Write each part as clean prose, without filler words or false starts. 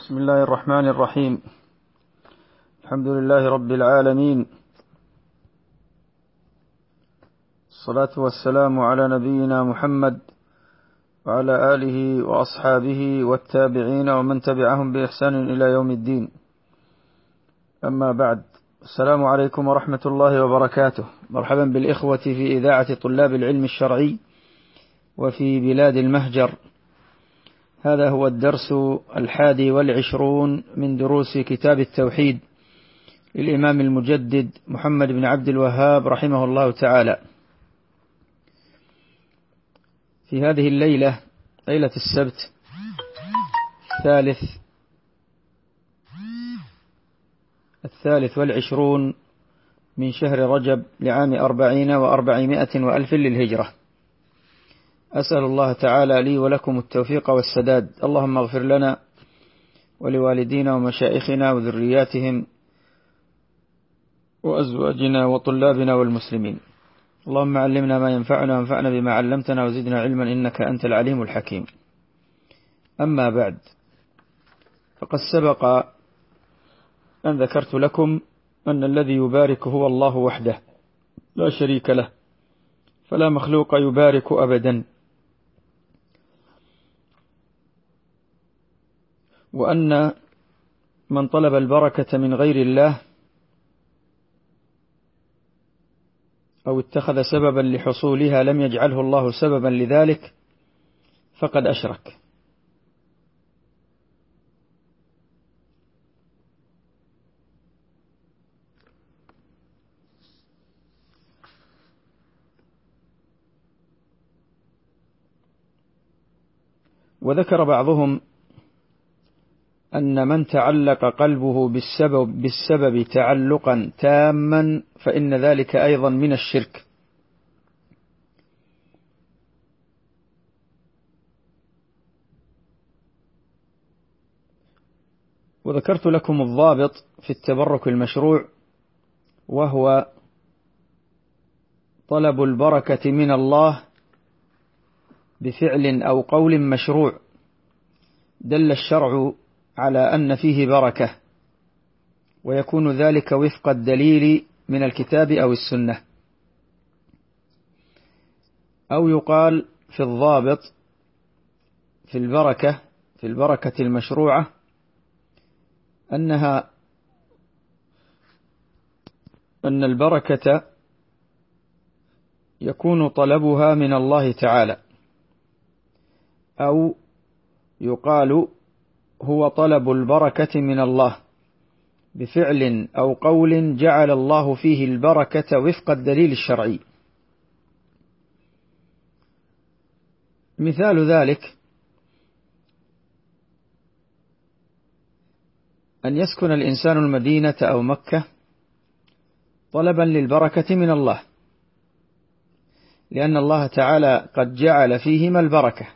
بسم الله الرحمن الرحيم. الحمد لله رب العالمين، الصلاة والسلام على نبينا محمد وعلى آله وأصحابه والتابعين ومن تبعهم بإحسان إلى يوم الدين. أما بعد، السلام عليكم ورحمة الله وبركاته. مرحبا بالإخوة في إذاعة طلاب العلم الشرعي وفي بلاد المهجر. هذا هو الدرس 21 من دروس كتاب التوحيد للإمام المجدد محمد بن عبد الوهاب رحمه الله تعالى. في هذه الليلة، ليلة السبت الثالث والعشرون من شهر رجب لعام 40 و400 وألف للهجرة. أسأل الله تعالى لي ولكم التوفيق والسداد. اللهم اغفر لنا ولوالدينا ومشائخنا وذرياتهم وأزواجنا وطلابنا والمسلمين. اللهم علمنا ما ينفعنا وانفعنا بما علمتنا وزدنا علما إنك أنت العليم الحكيم. أما بعد، فقد سبق أن ذكرت لكم أن الذي يبارك هو الله وحده لا شريك له، فلا مخلوق يبارك أبدا، وأن من طلب البركة من غير الله أو اتخذ سببا لحصولها لم يجعله الله سببا لذلك فقد أشرك. وذكر بعضهم أن من تعلق قلبه بالسبب تعلقا تاما فإن ذلك أيضا من الشرك. وذكرت لكم الضابط في التبرك المشروع، وهو طلب البركة من الله بفعل أو قول مشروع دل الشرع على أن فيه بركة، ويكون ذلك وفق الدليل من الكتاب أو السنة. أو يقال في الضابط في البركة المشروعة أن البركة يكون طلبها من الله تعالى، أو يقال هو طلب البركة من الله بفعل أو قول جعل الله فيه البركة وفق الدليل الشرعي. مثال ذلك أن يسكن الإنسان المدينة أو مكة طلبا للبركة من الله، لأن الله تعالى قد جعل فيهما البركة،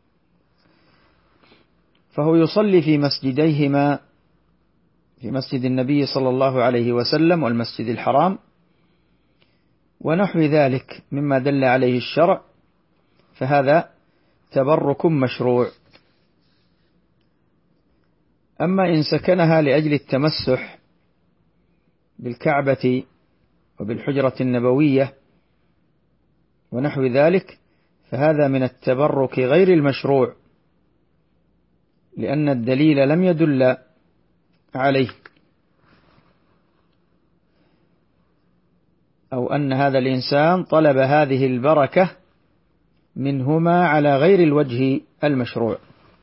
فهو يصلي في مسجديهما، في مسجد النبي صلى الله عليه وسلم والمسجد الحرام ونحو ذلك مما دل عليه الشرع، فهذا تبرك مشروع. أما إن سكنها لأجل التمسح بالكعبة وبالحجرة النبوية ونحو ذلك فهذا من التبرك غير المشروع، لأن الدليل لم يدل عليه، أو أن هذا الإنسان طلب هذه البركة منهما على غير الوجه المشروع.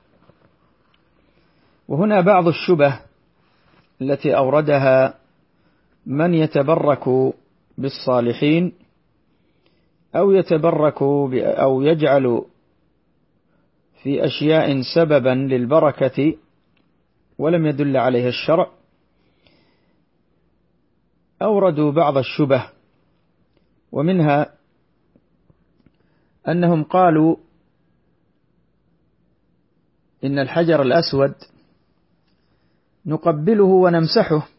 وهنا بعض الشبه التي أوردها من يتبرك بالصالحين أو يتبرك أو يجعل في أشياء سببا للبركة ولم يدل عليها الشرع. أوردوا بعض الشبه، ومنها أنهم قالوا إن الحجر الأسود نقبله ونمسحه،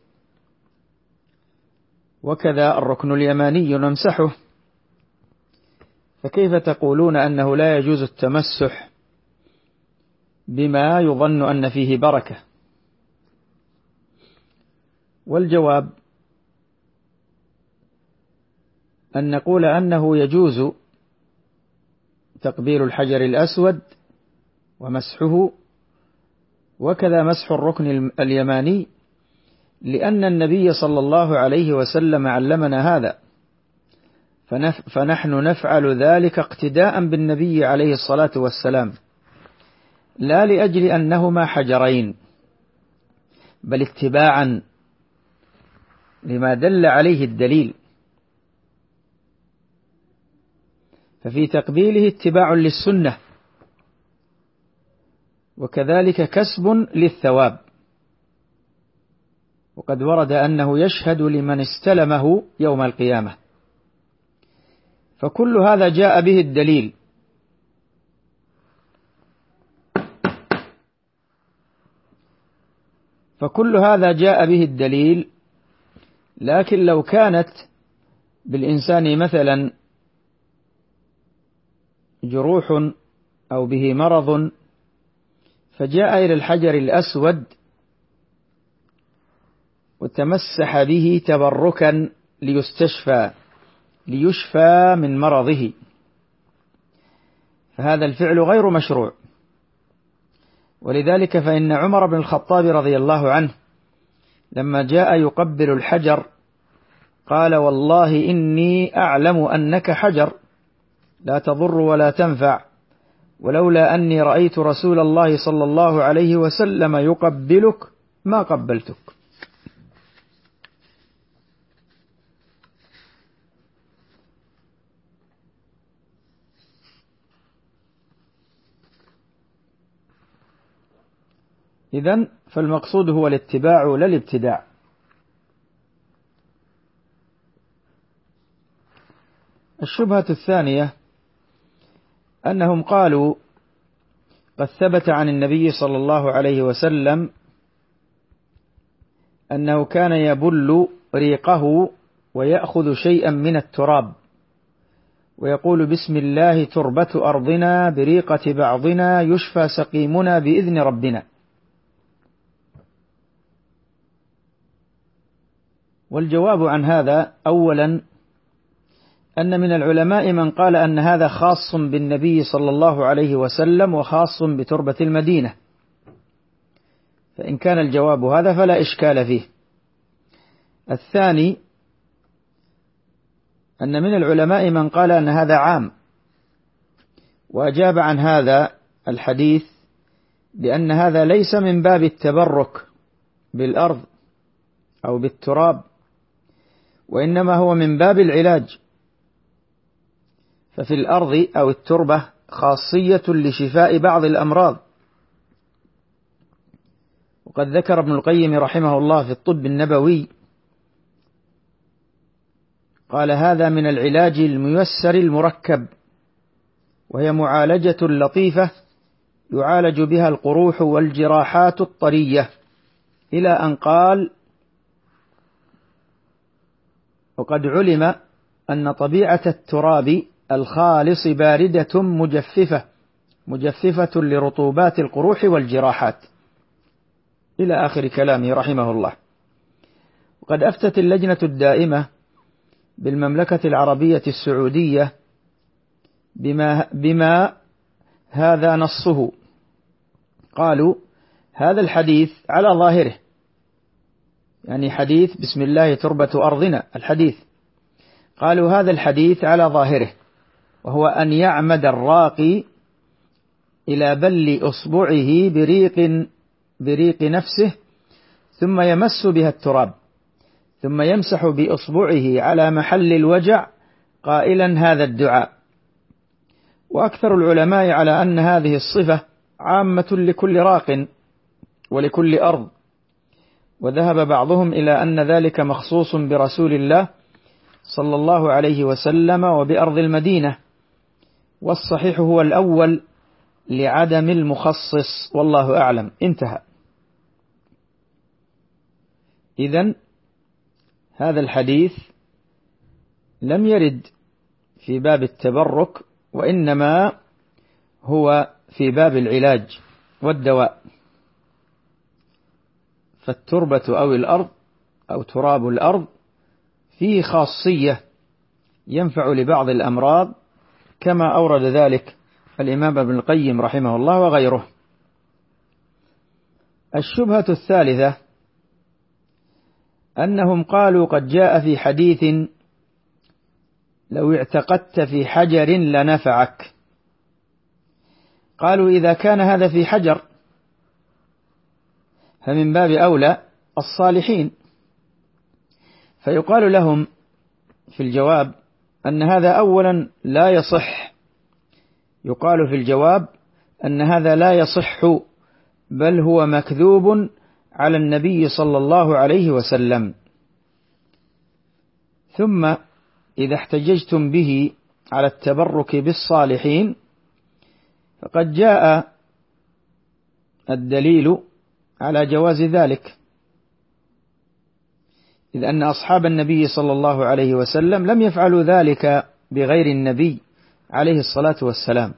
وكذا الركن اليماني نمسحه، فكيف تقولون أنه لا يجوز التمسح بما يظن أن فيه بركة؟ والجواب أن نقول أنه يجوز تقبيل الحجر الأسود ومسحه، وكذا مسح الركن اليماني، لأن النبي صلى الله عليه وسلم علمنا هذا، فنحن نفعل ذلك اقتداء بالنبي عليه الصلاة والسلام، لا لأجل أنهما حجرين، بل اتباعا لما دل عليه الدليل. ففي تقبيله اتباع للسنة، وكذلك كسب للثواب، وقد ورد أنه يشهد لمن استلمه يوم القيامة. فكل هذا جاء به الدليل، لكن لو كانت بالإنسان مثلا جروح أو به مرض فجاء إلى الحجر الأسود وتمسح به تبركا ليشفى من مرضه، فهذا الفعل غير مشروع. ولذلك فإن عمر بن الخطاب رضي الله عنه لما جاء يقبل الحجر قال: والله إني أعلم أنك حجر لا تضر ولا تنفع، ولولا أني رأيت رسول الله صلى الله عليه وسلم يقبلك ما قبلتك. إذن فالمقصود هو الاتباع لا الابتداع. الشبهة الثانية أنهم قالوا: قد ثبت عن النبي صلى الله عليه وسلم أنه كان يبل ريقه ويأخذ شيئا من التراب ويقول: بسم الله تربة أرضنا بريقة بعضنا يشفى سقيمنا بإذن ربنا. والجواب عن هذا: أولا أن من العلماء من قال أن هذا خاص بالنبي صلى الله عليه وسلم وخاص بتربة المدينة، فإن كان الجواب هذا فلا إشكال فيه. الثاني أن من العلماء من قال أن هذا عام، وأجاب عن هذا الحديث بأن هذا ليس من باب التبرك بالأرض أو بالتراب، وإنما هو من باب العلاج، ففي الأرض أو التربة خاصية لشفاء بعض الأمراض. وقد ذكر ابن القيم رحمه الله في الطب النبوي قال: هذا من العلاج الميسر المركب، وهي معالجة لطيفة يعالج بها القروح والجراحات الطرية، إلى أن قال: وقد علم أن طبيعة التراب الخالص باردة مجففة لرطوبات القروح والجراحات، إلى آخر كلامه رحمه الله. وقد أفتت اللجنة الدائمة بالمملكة العربية السعودية بما هذا نصه. قالوا: هذا الحديث على ظاهره، يعني حديث بسم الله تربة أرضنا، الحديث، قالوا هذا الحديث على ظاهره، وهو أن يعمد الراقي إلى بل أصبعه بريق نفسه، ثم يمس بها التراب، ثم يمسح بأصبعه على محل الوجع قائلا هذا الدعاء. وأكثر العلماء على أن هذه الصفة عامة لكل راق ولكل أرض، وذهب بعضهم إلى أن ذلك مخصوص برسول الله صلى الله عليه وسلم وبأرض المدينة، والصحيح هو الأول لعدم المخصص، والله أعلم. انتهى. إذن هذا الحديث لم يرد في باب التبرك، وإنما هو في باب العلاج والدواء. فالتربة أو الأرض أو تراب الأرض فيه خاصية ينفع لبعض الأمراض، كما أورد ذلك الإمام ابن القيم رحمه الله وغيره. الشبهة الثالثة أنهم قالوا قد جاء في حديث لو اعتقدت في حجر لنفعك. قالوا إذا كان هذا في حجر فمن باب أولى الصالحين، فيقال لهم في الجواب أن هذا أولا لا يصح. يقال في الجواب أن هذا لا يصح، بل هو مكذوب على النبي صلى الله عليه وسلم. ثم إذا احتججتم به على التبرك بالصالحين فقد جاء الدليل على جواز ذلك، إذ أن أصحاب النبي صلى الله عليه وسلم لم يفعلوا ذلك بغير النبي عليه الصلاة والسلام،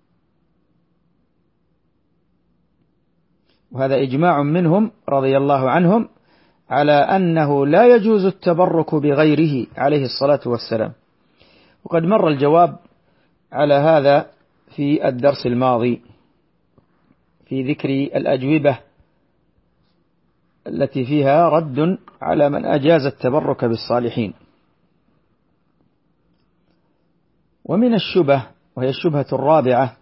وهذا إجماع منهم رضي الله عنهم على أنه لا يجوز التبرك بغيره عليه الصلاة والسلام. وقد مر الجواب على هذا في الدرس الماضي في ذكر الأجوبة التي فيها رد على من أجاز التبرك بالصالحين. ومن الشبه، وهي الشبهة الرابعة،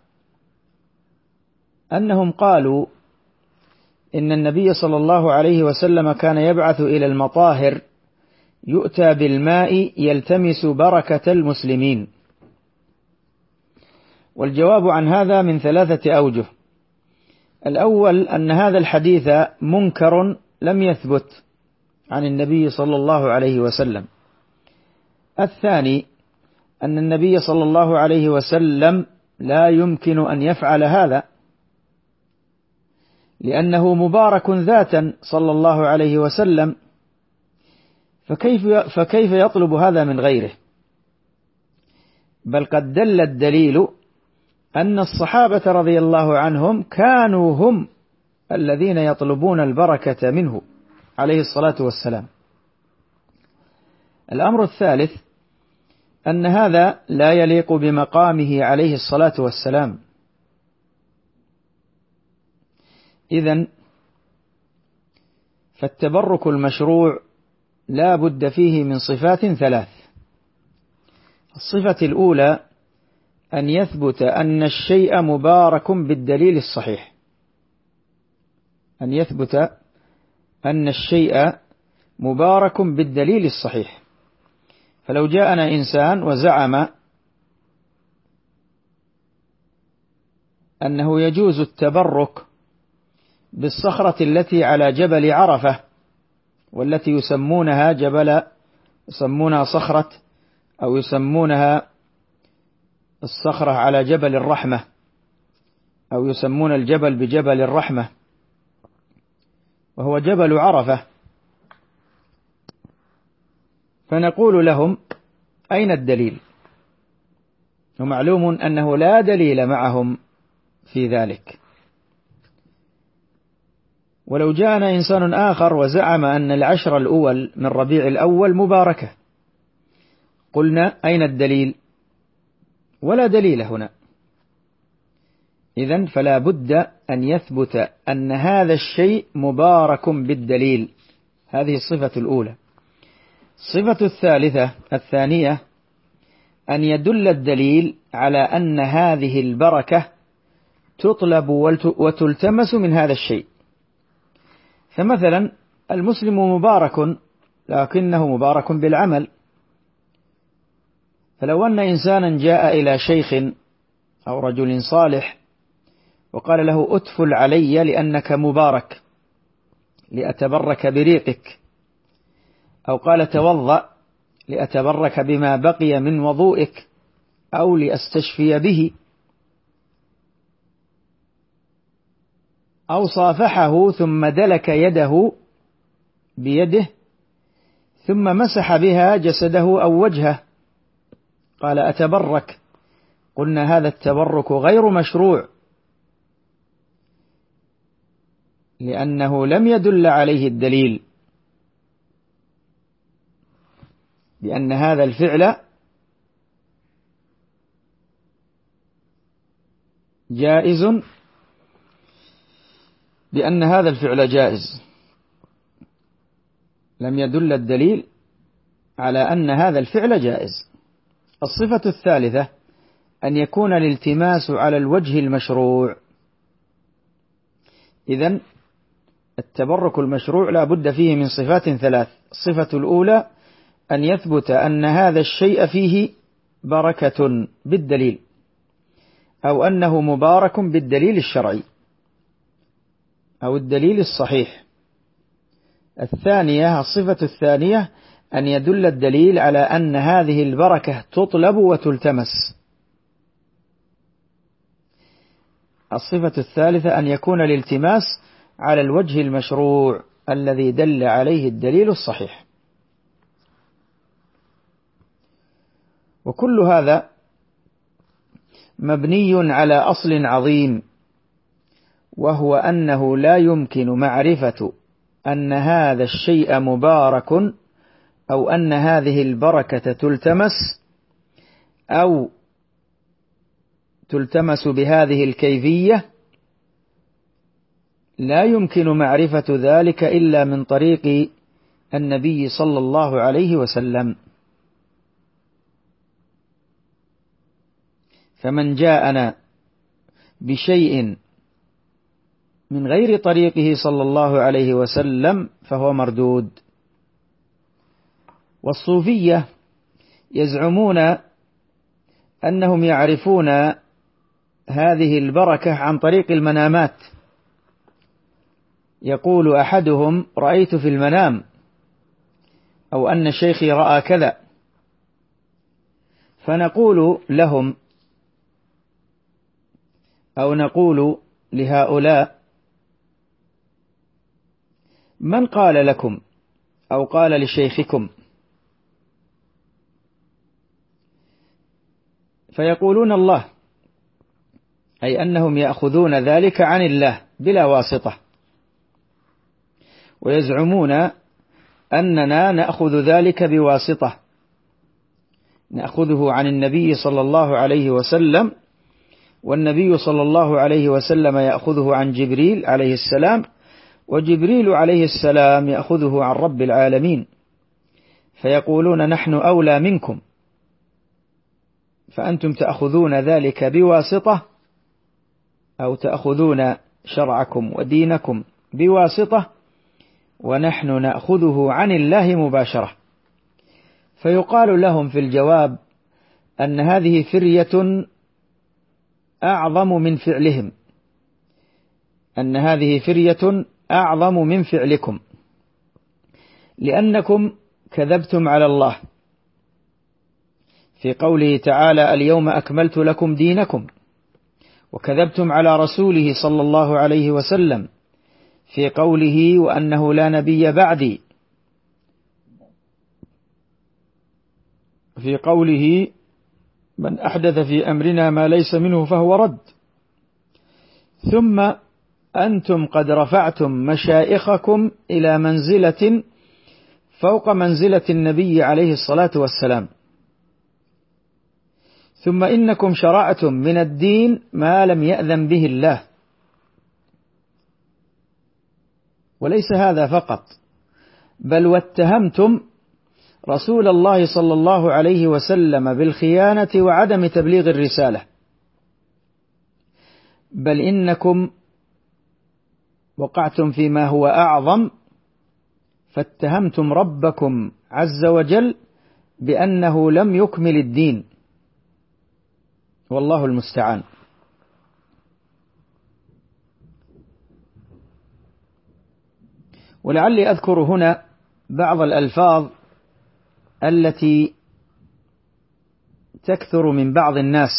أنهم قالوا إن النبي صلى الله عليه وسلم كان يبعث إلى المطاهر يؤتى بالماء يلتمس بركة المسلمين. والجواب عن هذا من 3 أوجه. الأول أن هذا الحديث منكر لم يثبت عن النبي صلى الله عليه وسلم. الثاني أن النبي صلى الله عليه وسلم لا يمكن أن يفعل هذا، لأنه مبارك ذاتا صلى الله عليه وسلم، فكيف يطلب هذا من غيره؟ بل قد دل الدليل أن الصحابة رضي الله عنهم كانوا هم الذين يطلبون البركة منه عليه الصلاة والسلام. الأمر الثالث أن هذا لا يليق بمقامه عليه الصلاة والسلام. إذن فالتبرك المشروع لا بد فيه من صفات 3. الصفة الأولى أن يثبت أن الشيء مبارك بالدليل الصحيح، أن يثبت أن الشيء مبارك بالدليل الصحيح. فلو جاءنا إنسان وزعم أنه يجوز التبرك بالصخرة التي على جبل عرفة، والتي يسمونها صخرة، أو يسمونها الصخرة على جبل الرحمة، أو يسمون الجبل بجبل الرحمة، وهو جبل عرفة، فنقول لهم أين الدليل؟ ومعلوم أنه لا دليل معهم في ذلك. ولو جاءنا إنسان آخر وزعم أن العشر الأول من ربيع الأول مباركة، قلنا أين الدليل؟ ولا دليل هنا. إذن فلا بد أن يثبت أن هذا الشيء مبارك بالدليل. هذه الصفة الأولى. الصفة الثانية أن يدل الدليل على أن هذه البركة تطلب وتلتمس من هذا الشيء. فمثلا المسلم مبارك لكنه مبارك بالعمل، فلو أن إنسانا جاء إلى شيخ أو رجل صالح وقال له أتفل علي لأنك مبارك لأتبرك بريقك، أو قال توضأ لأتبرك بما بقي من وضوئك، أو لأستشفي به، أو صافحه ثم دلك يده بيده ثم مسح بها جسده أو وجهه، قال أتبرك، قلنا هذا التبرك غير مشروع، لأنه لم يدل عليه الدليل. بأن هذا الفعل جائز، بأن هذا الفعل جائز، لم يدل الدليل على أن هذا الفعل جائز. الصفة الثالثة أن يكون الالتماس على الوجه المشروع. إذن التبرك المشروع لا بد فيه من صفات ثلاث. الصفة الأولى أن يثبت أن هذا الشيء فيه بركة بالدليل، أو أنه مبارك بالدليل الشرعي أو الدليل الصحيح. الثانية، الصفة الثانية أن يدل الدليل على أن هذه البركة تطلب وتلتمس. الصفة الثالثة أن يكون الالتماس على الوجه المشروع الذي دل عليه الدليل الصحيح. وكل هذا مبني على أصل عظيم، وهو أنه لا يمكن معرفة أن هذا الشيء مبارك أو أن هذه البركة تلتمس أو تلتمس بهذه الكيفية، لا يمكن معرفة ذلك إلا من طريق النبي صلى الله عليه وسلم. فمن جاءنا بشيء من غير طريقه صلى الله عليه وسلم فهو مردود. والصوفية يزعمون أنهم يعرفون هذه البركة عن طريق المنامات. يقول أحدهم: رأيت في المنام، أو أن شيخي رأى كذا. فنقول لهم أو نقول لهؤلاء: من قال لكم أو قال لشيخكم؟ فيقولون: الله، أي أنهم يأخذون ذلك عن الله بلا واسطة، ويزعمون أننا نأخذ ذلك بواسطة، نأخذه عن النبي صلى الله عليه وسلم، والنبي صلى الله عليه وسلم يأخذه عن جبريل عليه السلام، وجبريل عليه السلام يأخذه عن رب العالمين. فيقولون: نحن أولى منكم، فأنتم تأخذون ذلك بواسطة، أو تأخذون شرعكم ودينكم بواسطة، ونحن نأخذه عن الله مباشرة. فيقال لهم في الجواب أن هذه فرية أعظم من فعلهم، أن هذه فرية أعظم من فعلكم، لأنكم كذبتم على الله في قوله تعالى: اليوم أكملت لكم دينكم، وكذبتم على رسوله صلى الله عليه وسلم في قوله: وأنه لا نبي بعدي، في قوله: من أحدث في أمرنا ما ليس منه فهو رد. ثم أنتم قد رفعتم مشايخكم إلى منزلة فوق منزلة النبي عليه الصلاة والسلام، ثم إنكم شرعتم من الدين ما لم يأذن به الله. وليس هذا فقط، بل واتهمتم رسول الله صلى الله عليه وسلم بالخيانة وعدم تبليغ الرسالة، بل إنكم وقعتم فيما هو أعظم، فاتهمتم ربكم عز وجل بأنه لم يكمل الدين، والله المستعان. ولعلي أذكر هنا بعض الألفاظ التي تكثر من بعض الناس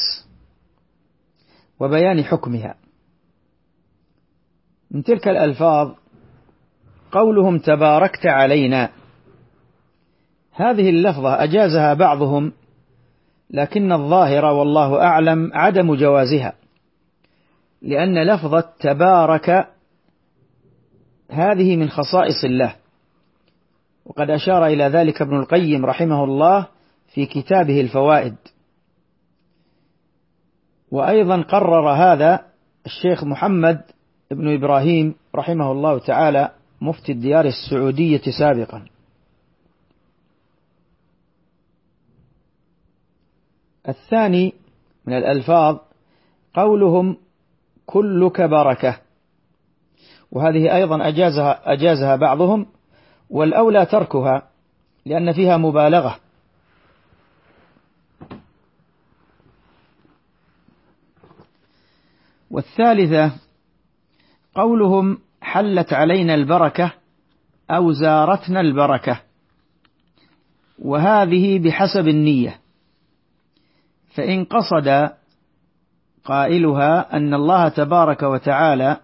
وبيان حكمها. من تلك الألفاظ قولهم: تباركت علينا. هذه اللفظة أجازها بعضهم، لكن الظاهر والله أعلم عدم جوازها، لأن لفظة تبارك هذه من خصائص الله، وقد أشار إلى ذلك ابن القيم رحمه الله في كتابه الفوائد. وأيضا قرر هذا الشيخ محمد بن إبراهيم رحمه الله تعالى مفتي الديار السعودية سابقا. الثاني من الألفاظ قولهم كلك بركة، وهذه أيضا أجازها بعضهم، والأولى تركها لأن فيها مبالغة. والثالثة قولهم حلت علينا البركة أو زارتنا البركة، وهذه بحسب النية، فإن قصد قائلها أن الله تبارك وتعالى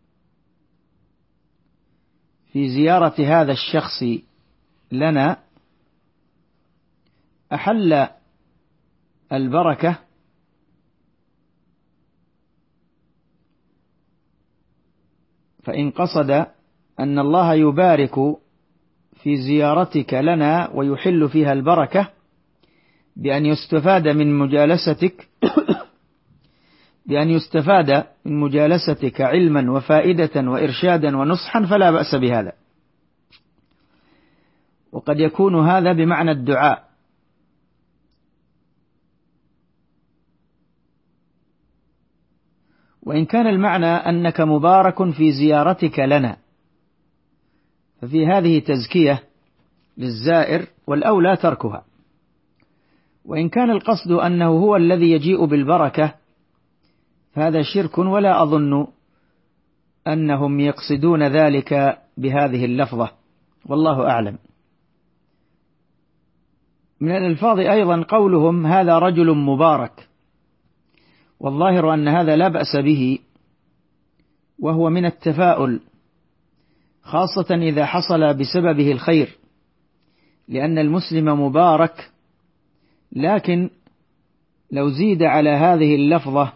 في زيارة هذا الشخص لنا أحل البركة، فإن قصد أن الله يبارك في زيارتك لنا ويحل فيها البركة بأن يستفاد من مجالستك علما وفائدة وإرشادا ونصحا فلا بأس بهذا. وقد يكون هذا بمعنى الدعاء، وإن كان المعنى أنك مبارك في زيارتك لنا ففي هذه تزكية للزائر، والأولى تركها. وإن كان القصد أنه هو الذي يجيء بالبركة فهذا شرك، ولا أظن أنهم يقصدون ذلك بهذه اللفظة، والله أعلم. من الألفاظ أيضا قولهم هذا رجل مبارك، والظاهر أن هذا لا بأس به، وهو من التفاؤل، خاصة إذا حصل بسببه الخير، لأن المسلم مبارك. لكن لو زيد على هذه اللفظة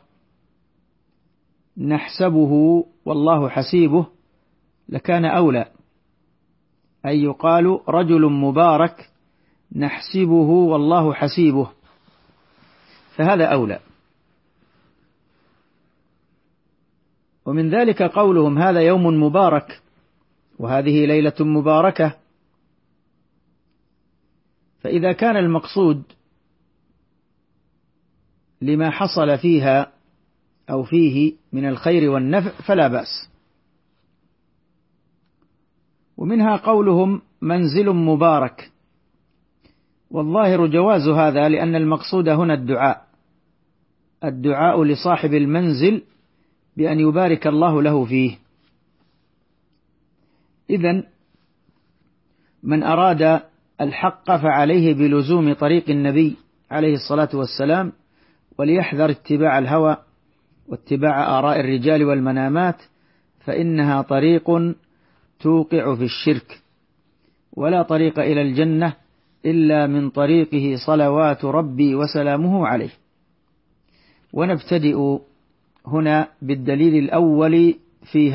نحسبه والله حسيبه لكان أولى، أي يقال رجل مبارك نحسبه والله حسيبه، فهذا أولى. ومن ذلك قولهم هذا يوم مبارك وهذه ليلة مباركة، فإذا كان المقصود لما حصل فيها أو فيه من الخير والنفع فلا بأس. ومنها قولهم منزل مبارك، والظاهر جواز هذا، لأن المقصود هنا الدعاء لصاحب المنزل بأن يبارك الله له فيه. إذن من أراد الحق فعليه بلزوم طريق النبي عليه الصلاة والسلام، وليحذر اتباع الهوى واتباع آراء الرجال والمنامات، فإنها طريق توقع في الشرك، ولا طريق إلى الجنة إلا من طريقه صلوات ربي وسلامه عليه. ونبتدئ هنا بالدليل الأول في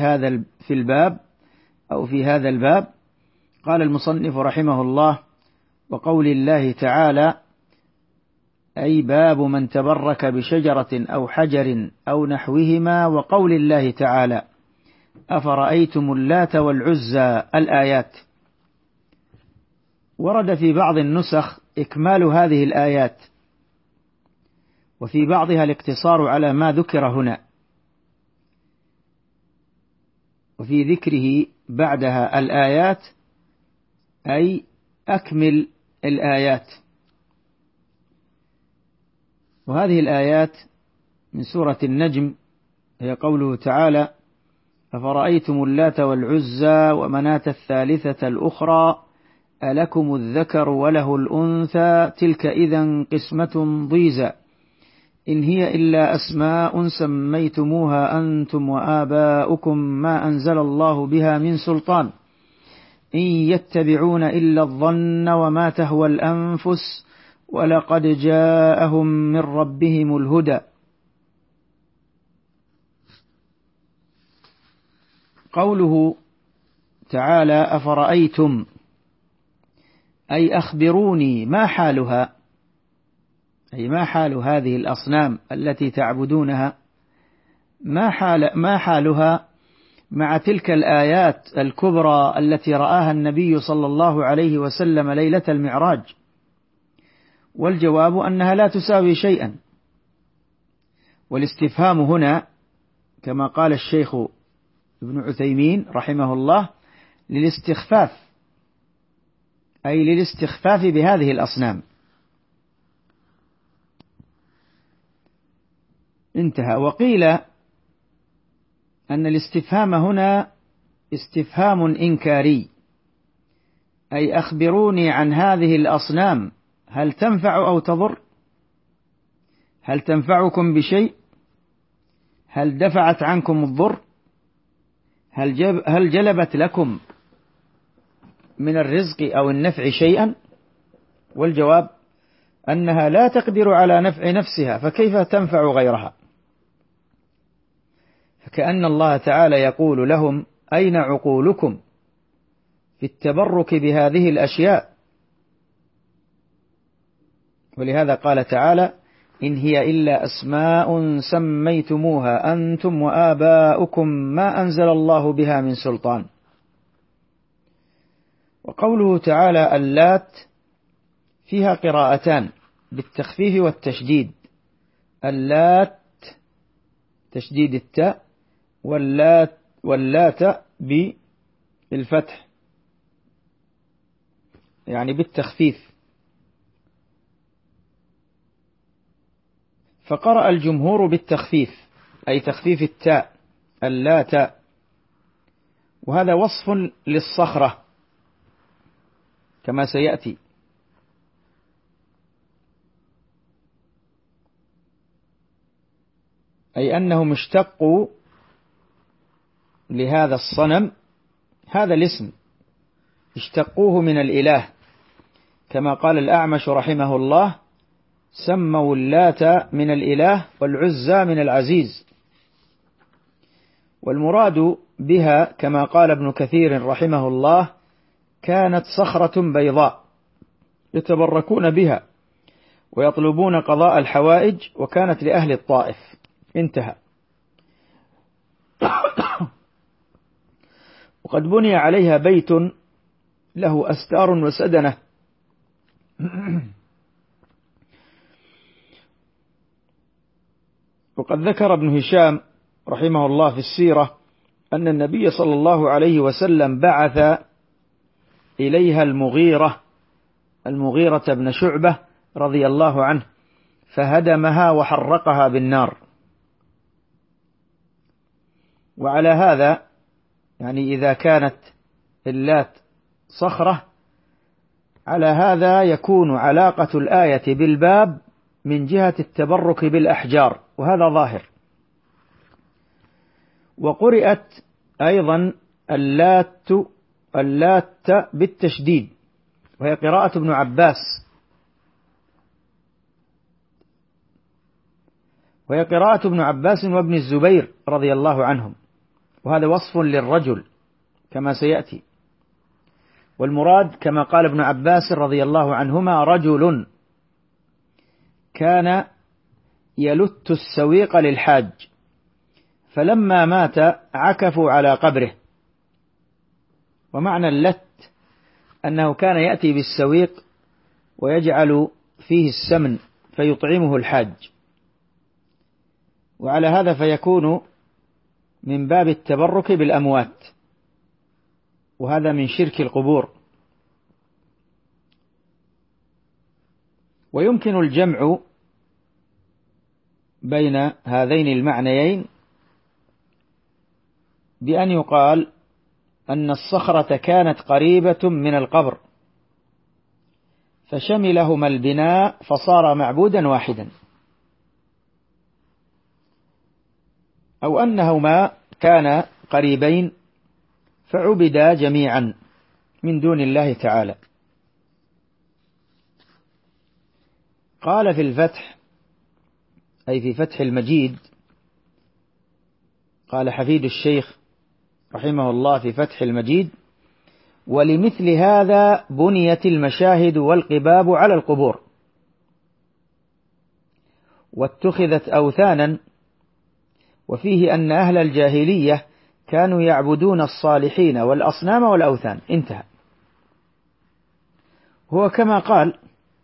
هذا الباب. قال المصنف رحمه الله: وقول الله تعالى: أي باب من تبرك بشجرة أو حجر أو نحوهما، وقول الله تعالى: أفرأيتم اللات والعزى، الآيات. ورد في بعض النسخ إكمال هذه الآيات، وفي بعضها الاقتصار على ما ذكر هنا، وفي ذكره بعدها الآيات أي أكمل الآيات. وهذه الآيات من سورة النجم، هي قوله تعالى: أفرأيتم اللات والعزى ومناة الثالثة الأخرى ألكم الذكر وله الأنثى تلك إذا قسمة ضيزى إن هي إلا أسماء سميتموها أنتم وآباؤكم ما أنزل الله بها من سلطان إن يتبعون إلا الظن وما تهوى الأنفس ولقد جاءهم من ربهم الهدى. قوله تعالى: أفرأيتم، أي أخبروني ما حالها، أي ما حال هذه الأصنام التي تعبدونها، ما حالها مع تلك الآيات الكبرى التي رآها النبي صلى الله عليه وسلم ليلة المعراج؟ والجواب أنها لا تساوي شيئا. والاستفهام هنا كما قال الشيخ ابن عثيمين رحمه الله للاستخفاف، أي للاستخفاف بهذه الأصنام. انتهى. وقيل أن الاستفهام هنا استفهام إنكاري، أي أخبروني عن هذه الأصنام، هل تنفع أو تضر؟ هل تنفعكم بشيء؟ هل دفعت عنكم الضر؟ هل جلبت لكم من الرزق أو النفع شيئا؟ والجواب أنها لا تقدر على نفع نفسها، فكيف تنفع غيرها؟ فكأن الله تعالى يقول لهم: أين عقولكم في التبرك بهذه الأشياء؟ ولهذا قال تعالى: إن هي إلا أسماء سميتموها أنتم وآباؤكم ما أنزل الله بها من سلطان. وقوله تعالى اللات فيها قراءتان بالتخفيف والتشديد، اللات تشديد التاء، واللات بالفتح يعني بالتخفيف. فقرأ الجمهور بالتخفيف أي تخفيف التاء اللات، وهذا وصف للصخرة كما سيأتي. أي أنهم اشتقوا لهذا الصنم هذا الاسم، اشتقوه من الإله، كما قال الأعمش رحمه الله: سموا اللات من الإله والعزى من العزيز. والمراد بها كما قال ابن كثير رحمه الله: كانت صخرة بيضاء يتبركون بها ويطلبون قضاء الحوائج، وكانت لأهل الطائف. انتهى. وقد بني عليها بيت له أستار وسدنة. وقد ذكر ابن هشام رحمه الله في السيرة أن النبي صلى الله عليه وسلم بعث إليها المغيرة بن شعبة رضي الله عنه، فهدمها وحرقها بالنار. وعلى هذا يعني إذا كانت اللات صخرة، على هذا يكون علاقة الآية بالباب من جهة التبرك بالأحجار، وهذا ظاهر. وقرئت أيضا اللات بالتشديد، وهي قراءة ابن عباس، وابن الزبير رضي الله عنهم، وهذا وصف للرجل كما سيأتي. والمراد كما قال ابن عباس رضي الله عنهما: رجل كان يلت السويق للحاج، فلما مات عكفوا على قبره. ومعنى اللت أنه كان يأتي بالسويق ويجعل فيه السمن فيطعمه الحاج، وعلى هذا فيكون من باب التبرك بالأموات، وهذا من شرك القبور. ويمكن الجمع بين هذين المعنيين بأن يقال أن الصخرة كانت قريبة من القبر فشملهما البناء فصار معبودا واحدا، أو أنهما كانا قريبين فعبدا جميعا من دون الله تعالى. قال في الفتح أي في فتح المجيد، قال حفيد الشيخ رحمه الله في فتح المجيد: ولمثل هذا بنيت المشاهد والقباب على القبور، واتخذت أوثانا. وفيه أن أهل الجاهلية كانوا يعبدون الصالحين والأصنام والأوثان. انتهى. هو كما قال: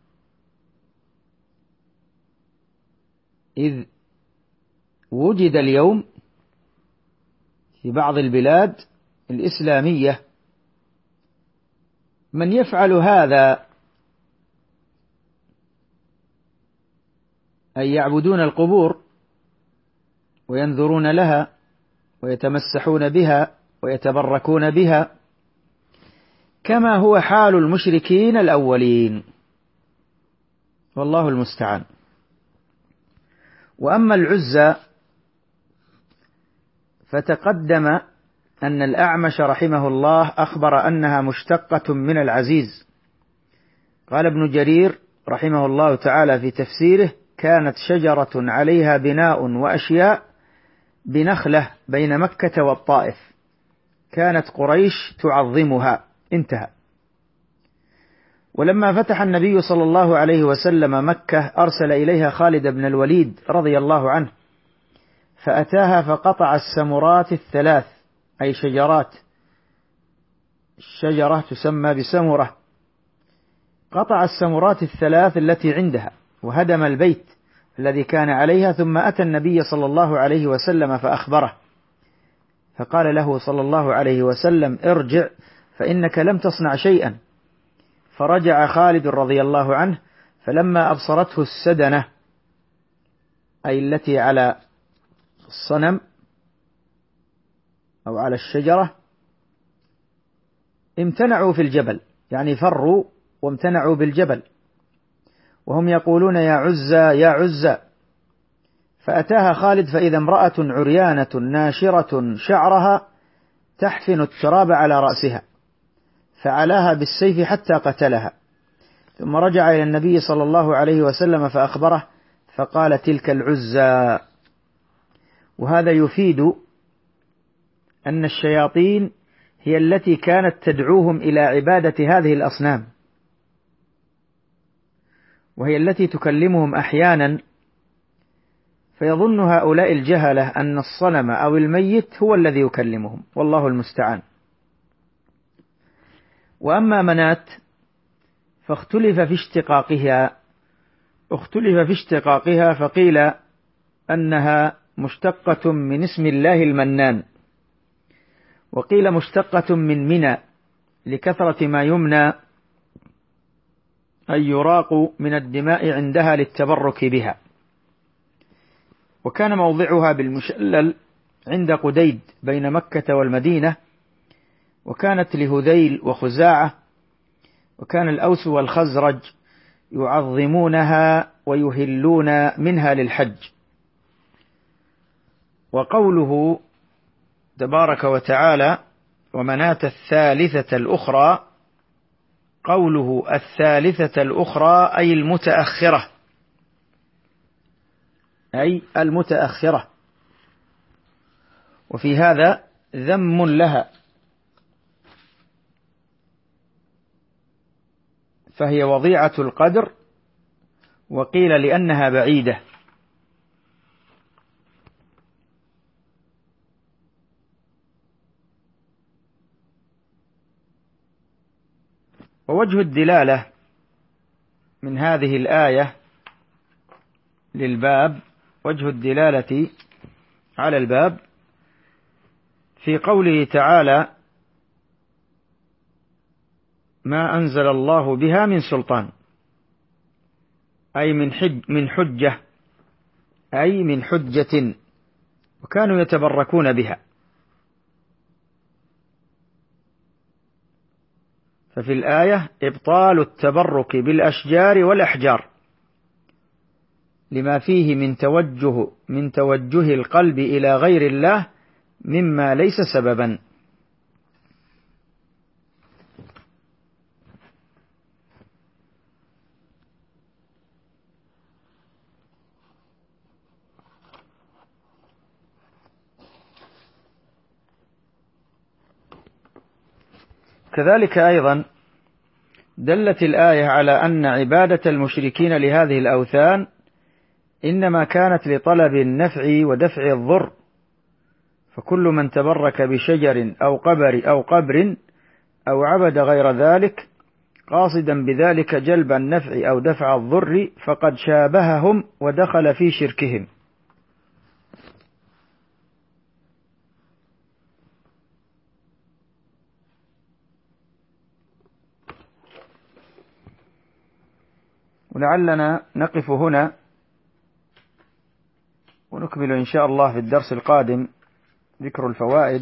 إذ وجد اليوم في بعض البلاد الإسلامية من يفعل هذا، أي يعبدون القبور وينذرون لها ويتمسحون بها ويتبركون بها، كما هو حال المشركين الأولين، والله المستعان. وأما العزى فتقدم أن الأعمش رحمه الله أخبر أنها مشتقة من العزيز. قال ابن جرير رحمه الله تعالى في تفسيره: كانت شجرة عليها بناء وأشياء بنخلة بين مكة والطائف، كانت قريش تعظمها. انتهى. ولما فتح النبي صلى الله عليه وسلم مكة أرسل إليها خالد بن الوليد رضي الله عنه، فأتاها فقطع السمرات الثلاث، أي شجرات، الشجرة تسمى بسمرة، قطع السمرات الثلاث التي عندها وهدم البيت الذي كان عليها، ثم أتى النبي صلى الله عليه وسلم فأخبره، فقال له صلى الله عليه وسلم: ارجع فإنك لم تصنع شيئا. فرجع خالد رضي الله عنه، فلما أبصرته السدنة، أي التي على الصنم أو على الشجرة، امتنعوا في الجبل، يعني فروا وامتنعوا بالجبل، وهم يقولون: يا عزى يا عزى. فأتاها خالد فإذا امرأة عريانة ناشرة شعرها تحفن التراب على رأسها، فعلاها بالسيف حتى قتلها. ثم رجع إلى النبي صلى الله عليه وسلم فأخبره، فقال: تلك العزى. وهذا يفيد أن الشياطين هي التي كانت تدعوهم إلى عبادة هذه الأصنام، وهي التي تكلمهم أحيانا، فيظن هؤلاء الجهلة أن الصنم أو الميت هو الذي يكلمهم، والله المستعان. وأما منات فاختلف في اشتقاقها، فقيل أنها مشتقة من اسم الله المنان، وقيل مشتقة من منى لكثرة ما يمنى، أي يراق من الدماء عندها للتبرك بها. وكان موضعها بالمشلل عند قديد بين مكة والمدينة، وكانت لهذيل وخزاعة، وكان الأوس والخزرج يعظمونها ويهلون منها للحج. وقوله تبارك وتعالى: ومناة الثالثة الأخرى، قوله الثالثة الأخرى أي المتأخرة، أي المتأخرة، وفي هذا ذم لها، فهي وضيعة القدر، وقيل لأنها بعيدة. ووجه الدلالة من هذه الآية للباب، وجه الدلالة على الباب في قوله تعالى: ما أنزل الله بها من سلطان، أي من حجة، أي من حجة، وكانوا يتبركون بها. ففي الآية إبطال التبرك بالأشجار والأحجار لما فيه من توجه القلب إلى غير الله مما ليس سببا. كذلك أيضا دلت الآية على أن عبادة المشركين لهذه الأوثان إنما كانت لطلب النفع ودفع الضر، فكل من تبرك بشجر أو قبر أو عبد غير ذلك قاصدا بذلك جلب النفع أو دفع الضر فقد شابههم ودخل في شركهم. ولعلنا نقف هنا ونكمل إن شاء الله في الدرس القادم ذكر الفوائد،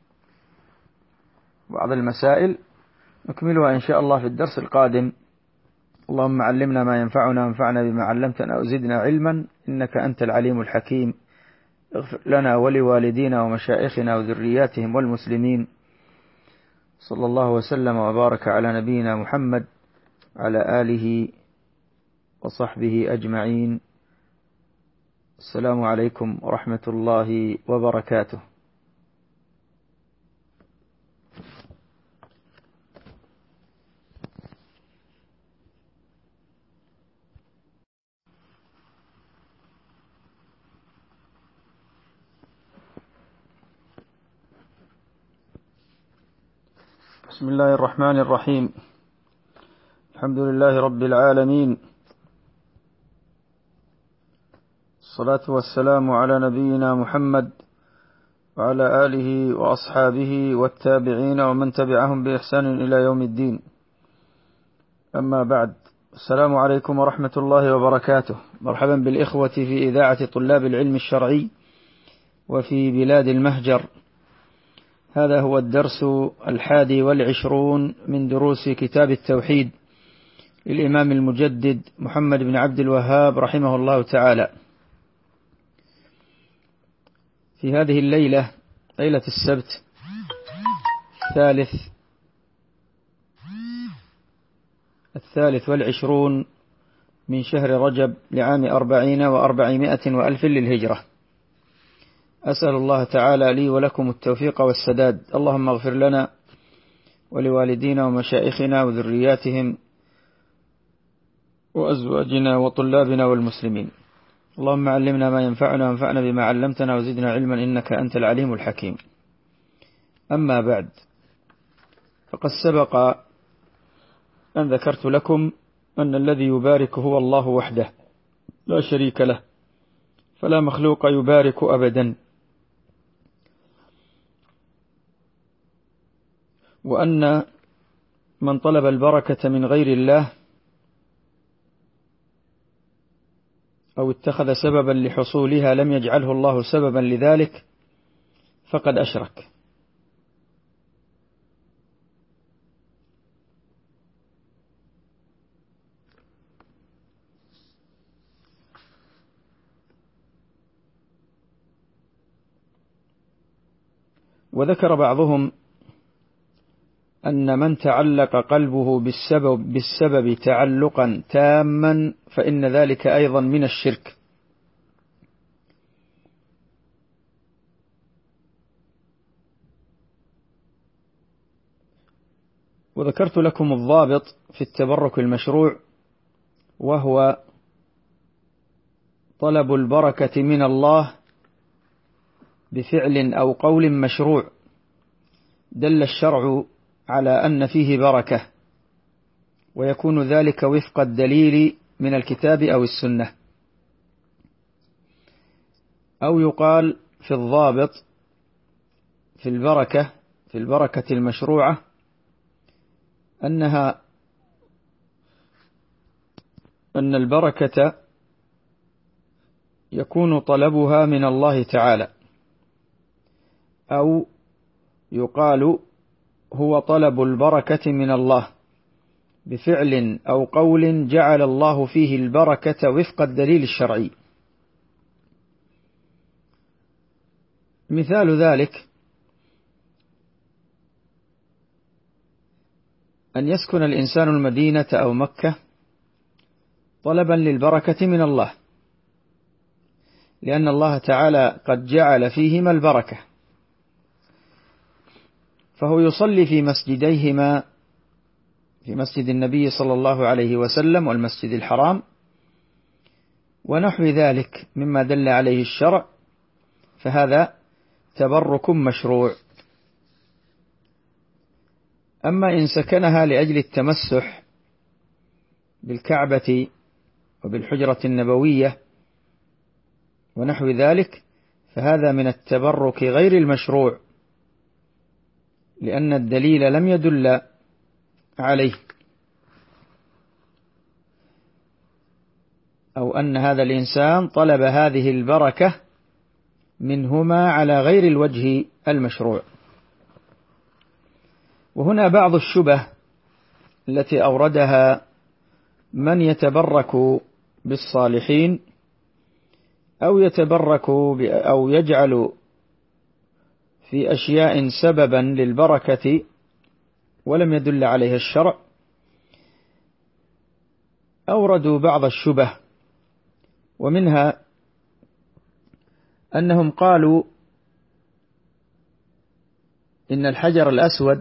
بعض المسائل نكملها إن شاء الله في الدرس القادم. اللهم علمنا ما ينفعنا وانفعنا بما علمتنا وزدنا علما إنك أنت العليم الحكيم. اغفر لنا ولوالدينا ومشائخنا وذرياتهم والمسلمين. صلى الله وسلم وبارك على نبينا محمد على آله وصحبه أجمعين. السلام عليكم ورحمة الله وبركاته. بسم الله الرحمن الرحيم. الحمد لله رب العالمين، الصلاة والسلام على نبينا محمد وعلى آله وأصحابه والتابعين ومن تبعهم بإحسان إلى يوم الدين. أما بعد، السلام عليكم ورحمة الله وبركاته. مرحبا بالإخوة في إذاعة طلاب العلم الشرعي وفي بلاد المهجر. هذا هو الدرس 21 من دروس كتاب التوحيد للإمام المجدد محمد بن عبد الوهاب رحمه الله تعالى. في هذه الليلة، ليلة السبت 23 من شهر رجب لعام 40 و400 وألف للهجرة. أسأل الله تعالى لي ولكم التوفيق والسداد. اللهم اغفر لنا ولوالدينا ومشائخنا وذرياتهم وأزواجنا وطلابنا والمسلمين. اللهم علمنا ما ينفعنا وانفعنا بما علمتنا وزدنا علما إنك أنت العليم الحكيم. أما بعد، فقد سبق أن ذكرت لكم أن الذي يبارك هو الله وحده لا شريك له، فلا مخلوق يبارك أبدا، وأن من طلب البركة من غير الله أو اتخذ سببا لحصولها لم يجعله الله سببا لذلك فقد أشرك. وذكر بعضهم أن من تعلق قلبه بالسبب تعلقا تاما فإن ذلك أيضا من الشرك. وذكرت لكم الضابط في التبرك المشروع، وهو طلب البركة من الله بفعل أو قول مشروع دل الشرع على أن فيه بركة، ويكون ذلك وفق الدليل من الكتاب أو السنة. أو يقال في الضابط في البركة المشروعة أن البركة يكون طلبها من الله تعالى، أو يقال هو طلب البركة من الله بفعل أو قول جعل الله فيه البركة وفق الدليل الشرعي. مثال ذلك أن يسكن الإنسان المدينة أو مكة طلبا للبركة من الله، لأن الله تعالى قد جعل فيهما البركة، فهو يصلي في مسجديهما، في مسجد النبي صلى الله عليه وسلم والمسجد الحرام ونحو ذلك مما دل عليه الشرع، فهذا تبرك مشروع. أما إن سكنها لأجل التمسح بالكعبة وبالحجرة النبوية ونحو ذلك فهذا من التبرك غير المشروع، لأن الدليل لم يدل عليه، أو أن هذا الإنسان طلب هذه البركة منهما على غير الوجه المشروع. وهنا بعض الشبه التي أوردها من يتبرك بالصالحين أو يتبرك أو يجعل في أشياء سببا للبركة ولم يدل عليها الشرع. أوردوا بعض الشبه، ومنها أنهم قالوا إن الحجر الأسود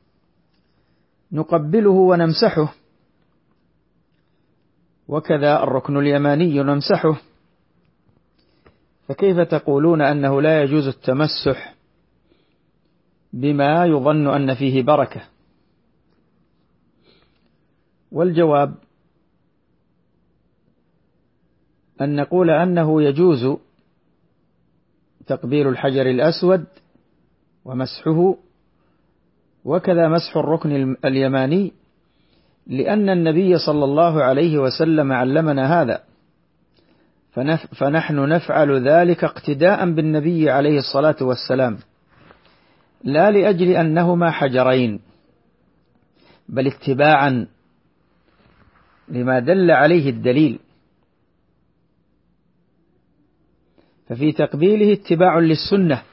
نقبله ونمسحه، وكذا الركن اليماني نمسحه، فكيف تقولون أنه لا يجوز التمسح بما يظن أن فيه بركة؟ والجواب أن نقول أنه يجوز تقبيل الحجر الأسود ومسحه، وكذا مسح الركن اليماني، لأن النبي صلى الله عليه وسلم علمنا هذا، فنحن نفعل ذلك اقتداء بالنبي عليه الصلاة والسلام، لا لأجل أنهما حجرين، بل اتباعا لما دل عليه الدليل. ففي تقبيله اتباع للسنة،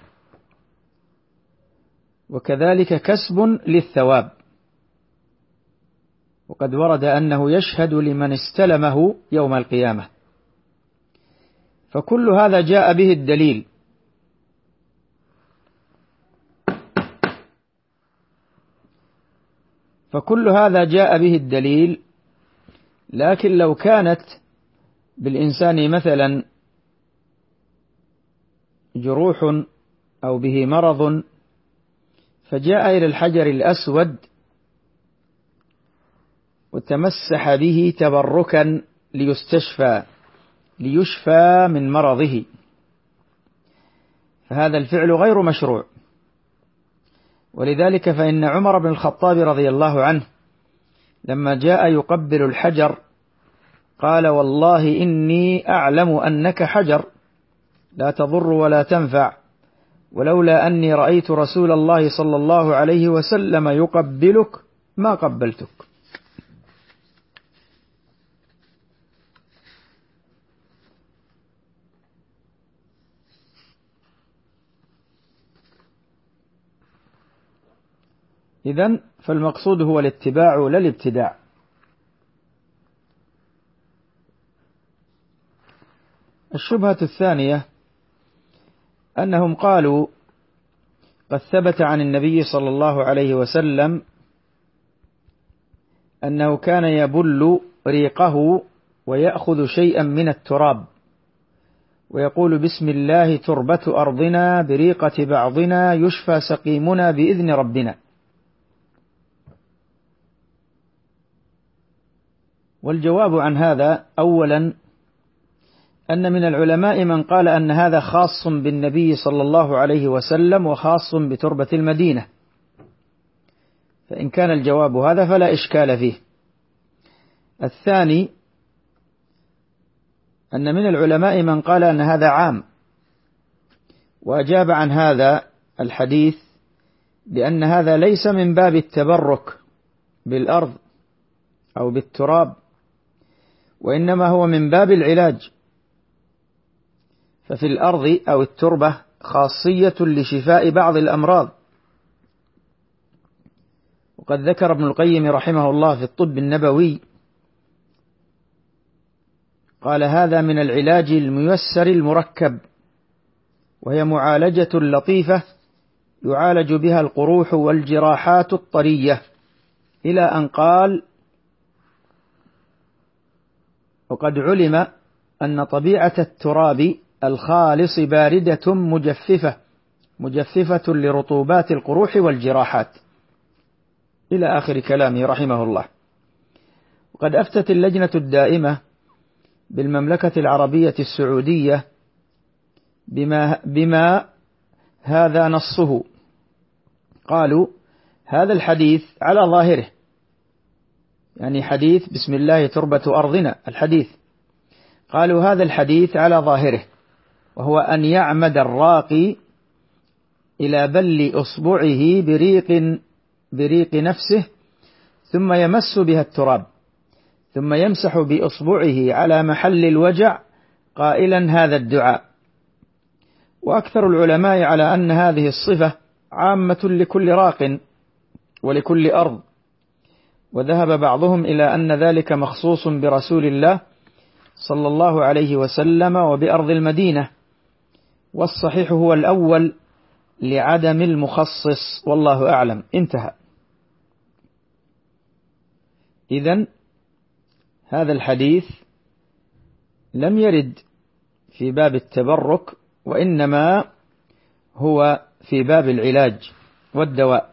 وكذلك كسب للثواب، وقد ورد أنه يشهد لمن استلمه يوم القيامة، فكل هذا جاء به الدليل. لكن لو كانت بالإنسان مثلا جروح أو به مرض فجاء إلى الحجر الأسود وتمسح به تبركا ليشفى من مرضه، فهذا الفعل غير مشروع. ولذلك فإن عمر بن الخطاب رضي الله عنه لما جاء يقبل الحجر قال: والله إني أعلم أنك حجر لا تضر ولا تنفع، ولولا أني رأيت رسول الله صلى الله عليه وسلم يقبلك ما قبلتك. إذن فالمقصود هو الاتباع لا الابتداع. الشبهة الثانية أنهم قالوا: قد ثبت عن النبي صلى الله عليه وسلم أنه كان يبل ريقه ويأخذ شيئا من التراب ويقول: بسم الله تربة أرضنا بريقة بعضنا يشفى سقيمنا بإذن ربنا. والجواب عن هذا: أولا أن من العلماء من قال أن هذا خاص بالنبي صلى الله عليه وسلم وخاص بتربة المدينة، فإن كان الجواب هذا فلا إشكال فيه. الثاني أن من العلماء من قال أن هذا عام، وأجاب عن هذا الحديث بأن هذا ليس من باب التبرك بالأرض أو بالتراب، وإنما هو من باب العلاج، ففي الأرض أو التربة خاصية لشفاء بعض الأمراض. وقد ذكر ابن القيم رحمه الله في الطب النبوي قال: هذا من العلاج الميسر المركب، وهي معالجة لطيفة يعالج بها القروح والجراحات الطرية، إلى أن قال: وقد علم أن طبيعة التراب الخالص باردة مجففة لرطوبات القروح والجراحات، إلى آخر كلامه رحمه الله. وقد أفتت اللجنة الدائمة بالمملكة العربية السعودية بما هذا نصه. قالوا: هذا الحديث على ظاهره، يعني حديث بسم الله تربة أرضنا، الحديث، قالوا هذا الحديث على ظاهره، وهو أن يعمد الراقي إلى بل أصبعه بريق نفسه، ثم يمس بها التراب، ثم يمسح بأصبعه على محل الوجع قائلا هذا الدعاء. وأكثر العلماء على أن هذه الصفة عامة لكل راق ولكل أرض، وذهب بعضهم إلى أن ذلك مخصوص برسول الله صلى الله عليه وسلم وبأرض المدينة، والصحيح هو الأول لعدم المخصص، والله أعلم. انتهى. إذن هذا الحديث لم يرد في باب التبرك، وإنما هو في باب العلاج والدواء.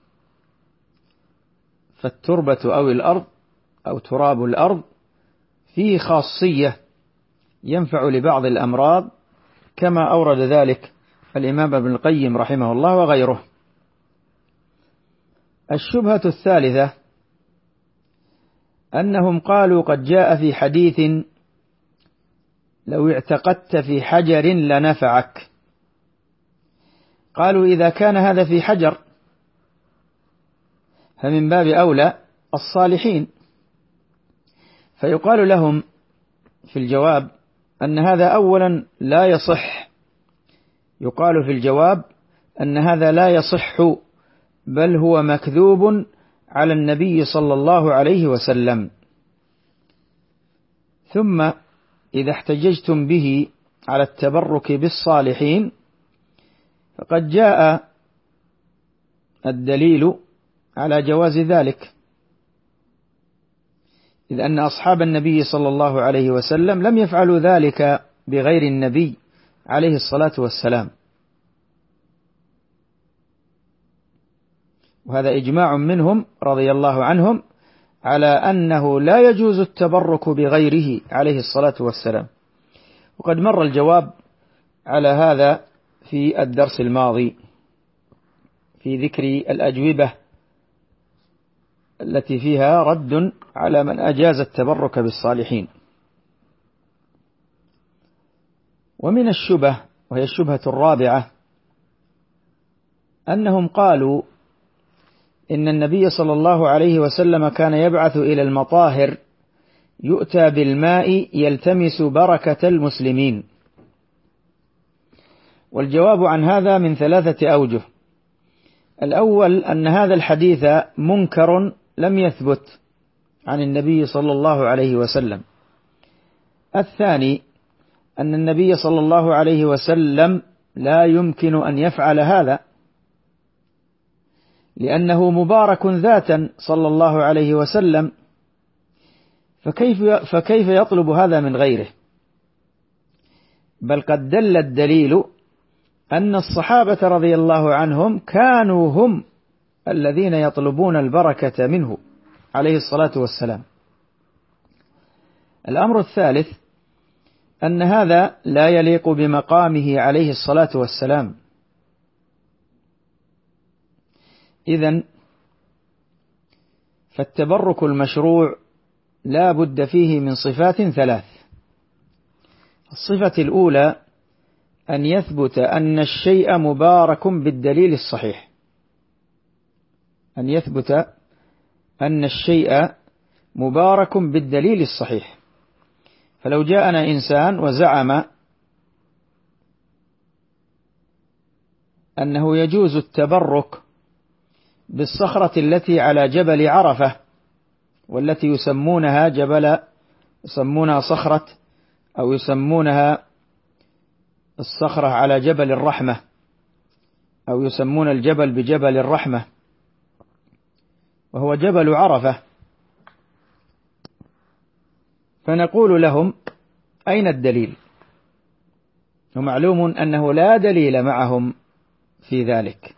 فالتربة أو الأرض أو تراب الأرض فيه خاصية ينفع لبعض الأمراض، كما أورد ذلك الإمام ابن القيم رحمه الله وغيره. الشبهة الثالثة أنهم قالوا: قد جاء في حديث: لو اعتقدت في حجر لنفعك. قالوا: إذا كان هذا في حجر فمن باب أولى الصالحين. فيقال لهم في الجواب أن هذا أولا لا يصح، يقال في الجواب أن هذا لا يصح، بل هو مكذوب على النبي صلى الله عليه وسلم. ثم إذا احتججتم به على التبرك بالصالحين فقد جاء الدليل على جواز ذلك، إذ أن أصحاب النبي صلى الله عليه وسلم لم يفعلوا ذلك بغير النبي عليه الصلاة والسلام، وهذا إجماع منهم رضي الله عنهم على أنه لا يجوز التبرك بغيره عليه الصلاة والسلام. وقد مر الجواب على هذا في الدرس الماضي في ذكر الأجوبة التي فيها رد على من أجاز التبرك بالصالحين. ومن الشبه، وهي الشبهة الرابعة، أنهم قالوا إن النبي صلى الله عليه وسلم كان يبعث إلى المطاهر يؤتى بالماء يلتمس بركة المسلمين. والجواب عن هذا من 3 أوجه. الأول أن هذا الحديث منكر لم يثبت عن النبي صلى الله عليه وسلم. الثاني أن النبي صلى الله عليه وسلم لا يمكن أن يفعل هذا، لأنه مبارك ذاتا صلى الله عليه وسلم، فكيف يطلب هذا من غيره؟ بل قد دل الدليل أن الصحابة رضي الله عنهم كانوا هم الذين يطلبون البركة منه عليه الصلاة والسلام. الأمر الثالث أن هذا لا يليق بمقامه عليه الصلاة والسلام. إذن فالتبرك المشروع لا بد فيه من صفات 3. الصفة الأولى أن يثبت أن الشيء مبارك بالدليل الصحيح، أن يثبت أن الشيء مبارك بالدليل الصحيح. فلو جاءنا إنسان وزعم أنه يجوز التبرك بالصخرة التي على جبل عرفة، والتي يسمونها صخرة، أو يسمونها الصخرة على جبل الرحمة، أو يسمون الجبل بجبل الرحمة، وهو جبل عرفة، فنقول لهم: أين الدليل؟ ومعلوم أنه لا دليل معهم في ذلك.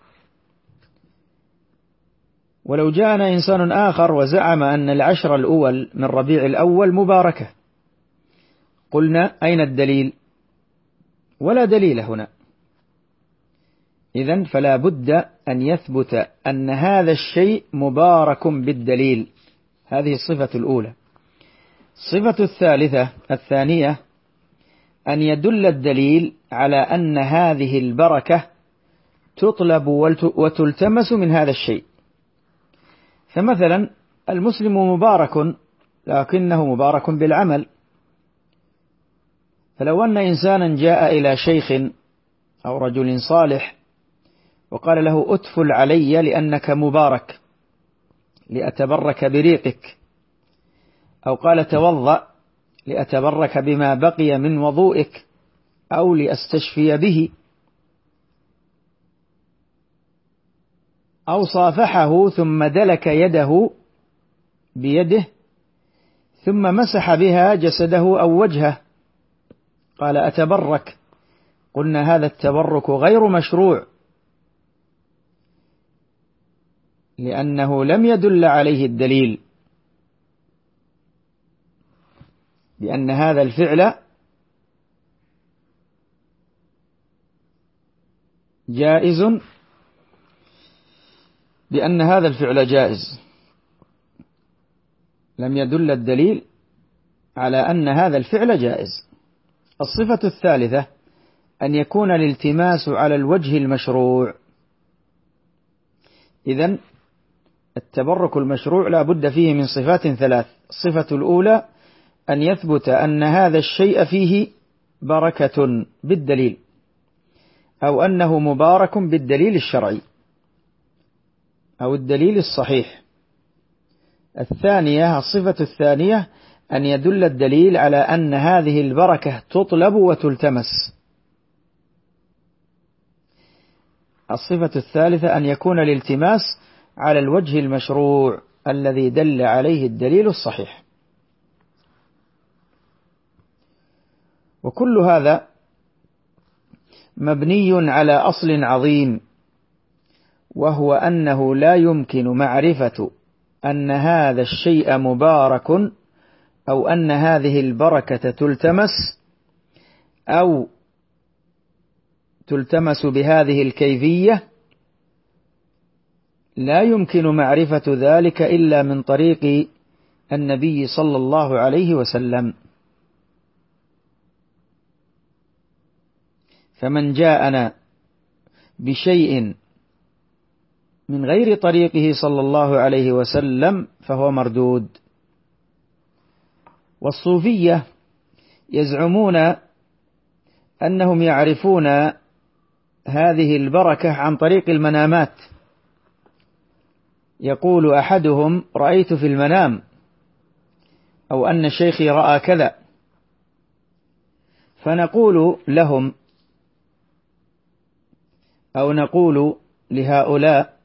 ولو جاءنا إنسان آخر وزعم أن العشر الأول من ربيع الأول مباركة، قلنا: أين الدليل؟ ولا دليل هنا. إذن فلا بد أن يثبت أن هذا الشيء مبارك بالدليل. هذه الصفة الأولى. الصفة الثانية أن يدل الدليل على أن هذه البركة تطلب وتلتمس من هذا الشيء. فمثلا المسلم مبارك، لكنه مبارك بالعمل. فلو أن إنسانا جاء إلى شيخ أو رجل صالح وقال له: أتفل علي لأنك مبارك، لأتبرك بريقك، أو قال: توضأ لأتبرك بما بقي من وضوئك، أو لأستشفي به، أو صافحه ثم دلك يده بيده ثم مسح بها جسده أو وجهه، قال: أتبرك، قلنا: هذا التبرك غير مشروع، لأنه لم يدل عليه الدليل بأن هذا الفعل جائز، بأن هذا الفعل جائز. لم يدل الدليل على أن هذا الفعل جائز. الصفة الثالثة أن يكون الالتماس على الوجه المشروع. إذن التبرك المشروع لا بد فيه من صفات ثلاث. الصفة الأولى أن يثبت أن هذا الشيء فيه بركة بالدليل، أو أنه مبارك بالدليل الشرعي أو الدليل الصحيح. الصفة الثانية أن يدل الدليل على أن هذه البركة تطلب وتلتمس. الصفة الثالثة أن يكون الالتماس على الوجه المشروع الذي دل عليه الدليل الصحيح. وكل هذا مبني على أصل عظيم، وهو أنه لا يمكن معرفة أن هذا الشيء مبارك أو أن هذه البركة تلتمس أو تلتمس بهذه الكيفية، لا يمكن معرفة ذلك إلا من طريق النبي صلى الله عليه وسلم. فمن جاءنا بشيء من غير طريقه صلى الله عليه وسلم فهو مردود. والصوفية يزعمون أنهم يعرفون هذه البركة عن طريق المنامات. يقول أحدهم: رأيت في المنام، أو أن شيخي رأى كذا. فنقول لهم أو نقول لهؤلاء: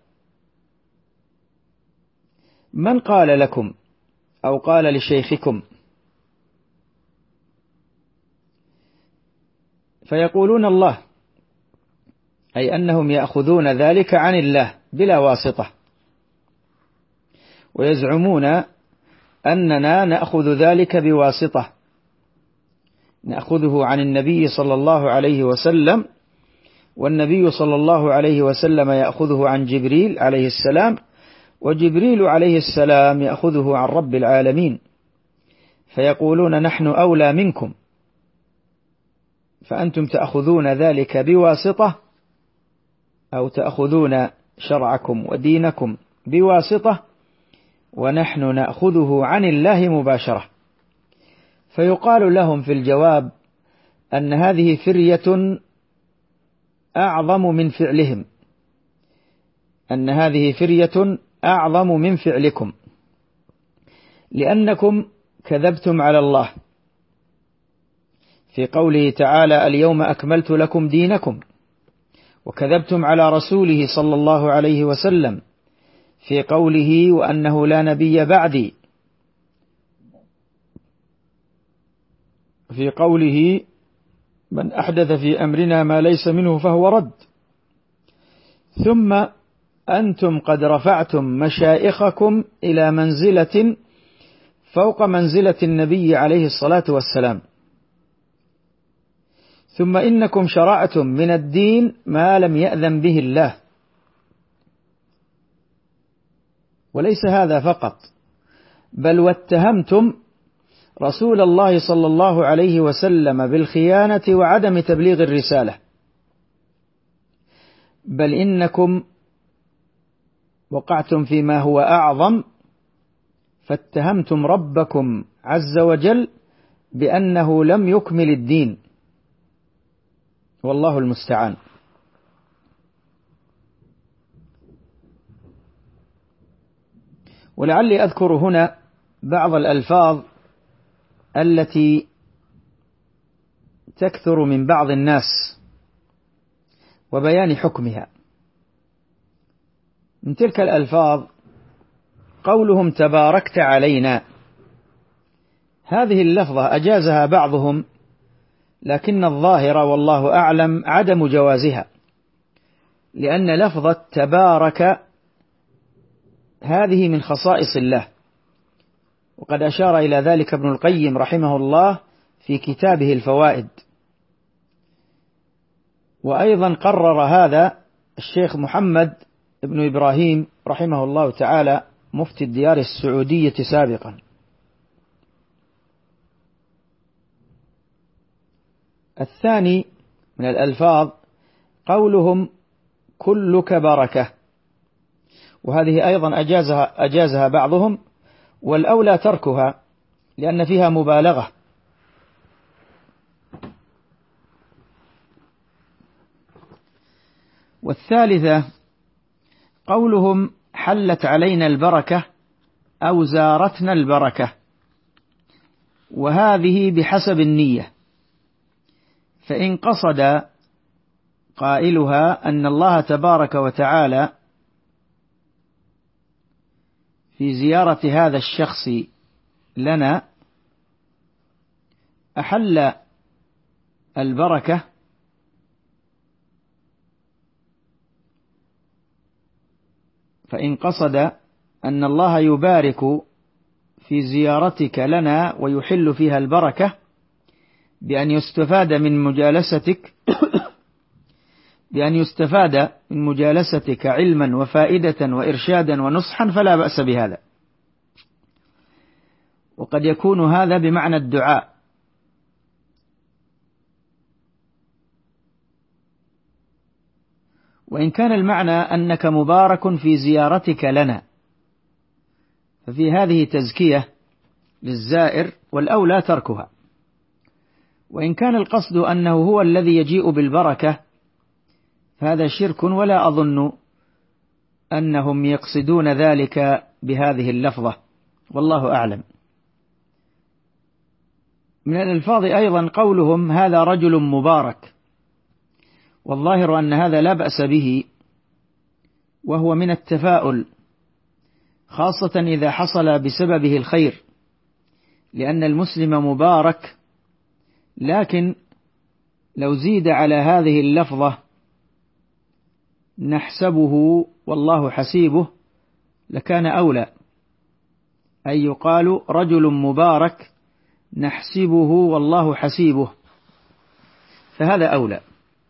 من قال لكم أو قال لشيخكم؟ فيقولون: الله، أي أنهم يأخذون ذلك عن الله بلا واسطة، ويزعمون أننا نأخذ ذلك بواسطة، نأخذه عن النبي صلى الله عليه وسلم، والنبي صلى الله عليه وسلم يأخذه عن جبريل عليه السلام، وجبريل عليه السلام يأخذه عن رب العالمين. فيقولون: نحن أولى منكم، فأنتم تأخذون ذلك بواسطة، أو تأخذون شرعكم ودينكم بواسطة، ونحن نأخذه عن الله مباشرة. فيقال لهم في الجواب أن هذه فرية أعظم من فعلهم، أن هذه فرية أعظم من فعلكم، لأنكم كذبتم على الله في قوله تعالى: اليوم أكملت لكم دينكم. وكذبتم على رسوله صلى الله عليه وسلم في قوله وأنه لا نبي بعدي، في قوله من أحدث في أمرنا ما ليس منه فهو رد. ثم أنتم قد رفعتم مشائخكم إلى منزلة فوق منزلة النبي عليه الصلاة والسلام، ثم إنكم شرعتم من الدين ما لم يأذن به الله. وليس هذا فقط، بل واتهمتم رسول الله صلى الله عليه وسلم بالخيانة وعدم تبليغ الرسالة، بل إنكم وقعتم فيما هو أعظم، فاتهمتم ربكم عز وجل بأنه لم يكمل الدين، والله المستعان. ولعلي أذكر هنا بعض الألفاظ التي تكثر من بعض الناس وبيان حكمها. من تلك الألفاظ قولهم تباركت علينا، هذه اللفظة أجازها بعضهم، لكن الظاهر والله أعلم عدم جوازها، لأن لفظة تبارك هذه من خصائص الله، وقد أشار إلى ذلك ابن القيم رحمه الله في كتابه الفوائد. وأيضا قرر هذا الشيخ محمد ابن إبراهيم رحمه الله تعالى مفتي الديار السعودية سابقا. الثاني من الألفاظ قولهم كلك بركة، وهذه أيضا أجازها بعضهم، والأولى تركها لأن فيها مبالغة. والثالثة قولهم حلت علينا البركة أو زارتنا البركة، وهذه بحسب النية، فإن قصد قائلها أن الله تبارك وتعالى في زيارة هذا الشخص لنا أحل البركة، فإن قصد أن الله يبارك في زيارتك لنا ويحل فيها البركة بأن يستفاد من مجالستك علما وفائدة وإرشادا ونصحا فلا بأس بهذا. وقد يكون هذا بمعنى الدعاء، وإن كان المعنى أنك مبارك في زيارتك لنا ففي هذه تزكية للزائر، والأولى تركها. وإن كان القصد أنه هو الذي يجيء بالبركة فهذا شرك، ولا أظن أنهم يقصدون ذلك بهذه اللفظة، والله أعلم. من الألفاظ أيضا قولهم هذا رجل مبارك، والظاهر أن هذا لا بأس به، وهو من التفاؤل، خاصة إذا حصل بسببه الخير، لأن المسلم مبارك. لكن لو زيد على هذه اللفظة نحسبه والله حسيبه لكان أولى، أي يقال رجل مبارك نحسبه والله حسيبه، فهذا أولى.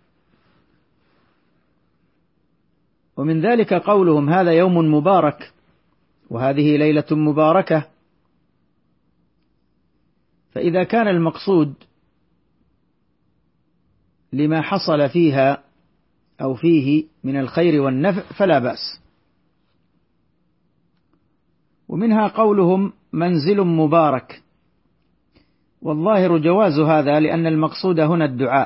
ومن ذلك قولهم هذا يوم مبارك وهذه ليلة مباركة، فإذا كان المقصود لما حصل فيها أو فيه من الخير والنفع فلا بأس. ومنها قولهم منزل مبارك، والظاهر جواز هذا، لأن المقصود هنا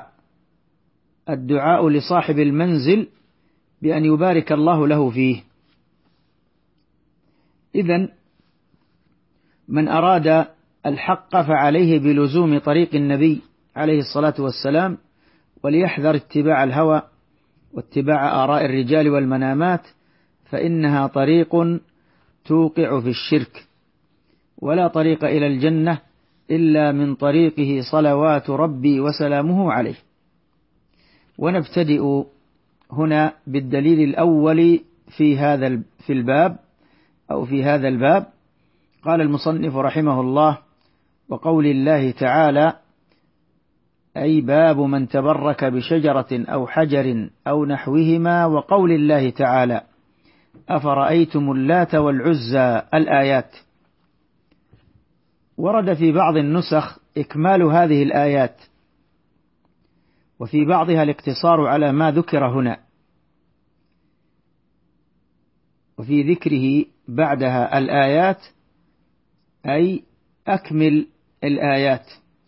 الدعاء لصاحب المنزل بأن يبارك الله له فيه. إذن من أراد الحق فعليه بلزوم طريق النبي عليه الصلاة والسلام، وليحذر اتباع الهوى واتباع آراء الرجال والمنامات، فإنها طريق توقع في الشرك، ولا طريق إلى الجنة إلا من طريقه صلوات ربي وسلامه عليه. ونبتدئ هنا بالدليل الأول في هذا الباب. قال المصنف رحمه الله: وقول الله تعالى: أي باب من تبرك بشجرة أو حجر أو نحوهما، وقول الله تعالى: أفرأيتم اللات والعزى، الآيات. ورد في بعض النسخ إكمال هذه الآيات، وفي بعضها الاقتصار على ما ذكر هنا، وفي ذكره بعدها الآيات أي أكمل الآيات.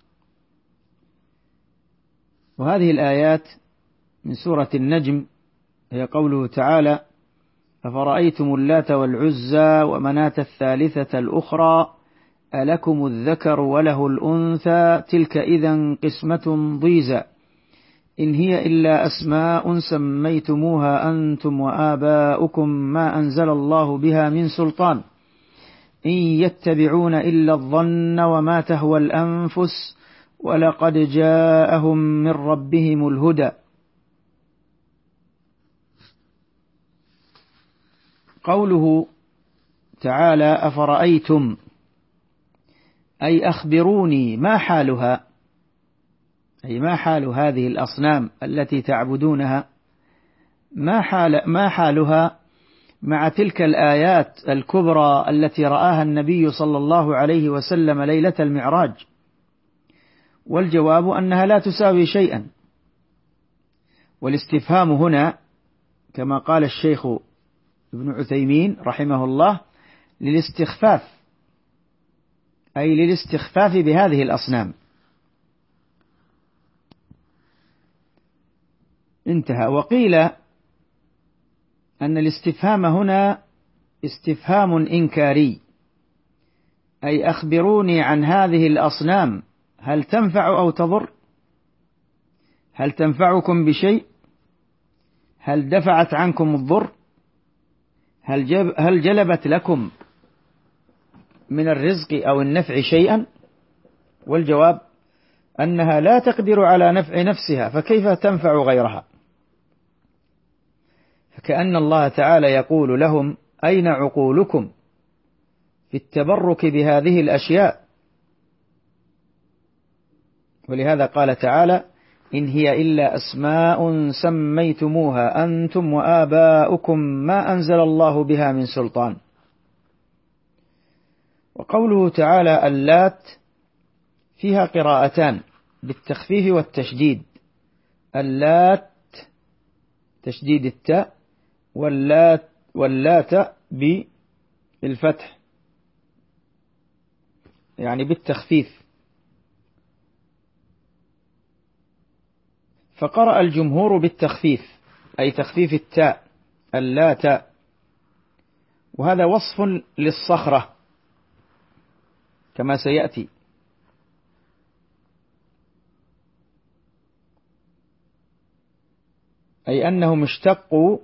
وهذه الآيات من سورة النجم، هي قوله تعالى: أفرأيتم اللات والعزى ومناة الثالثة الأخرى ألكم الذكر وله الأنثى تلك إذا قسمة ضيزى إن هي إلا أسماء سميتموها أنتم وآباؤكم ما أنزل الله بها من سلطان إن يتبعون إلا الظن وما تهوى الأنفس ولقد جاءهم من ربهم الهدى. قوله تعالى: أفرأيتم، أي أخبروني ما حالها، أي ما حال هذه الأصنام التي تعبدونها، ما حالها مع تلك الآيات الكبرى التي رآها النبي صلى الله عليه وسلم ليلة المعراج. والجواب أنها لا تساوي شيئا. والاستفهام هنا كما قال الشيخ ابن عثيمين رحمه الله للاستخفاف، أي للاستخفاف بهذه الأصنام. انتهى. وقيل أن الاستفهام هنا استفهام إنكاري، أي أخبروني عن هذه الأصنام، هل تنفع أو تضر؟ هل تنفعكم بشيء؟ هل دفعت عنكم الضر؟ هل جلبت لكم من الرزق أو النفع شيئا؟ والجواب أنها لا تقدر على نفع نفسها، فكيف تنفع غيرها؟ فكأن الله تعالى يقول لهم: أين عقولكم في التبرك بهذه الأشياء؟ ولهذا قال تعالى: إن هي إلا أسماء سميتموها أنتم وآباؤكم ما أنزل الله بها من سلطان. وقوله تعالى اللات فيها قراءتان بالتخفيف والتشديد: اللات تشديد التاء، واللات بالفتح يعني بالتخفيف. فقرأ الجمهور بالتخفيف أي تخفيف التاء اللات، وهذا وصف للصخرة كما سيأتي. أي أنهم اشتقوا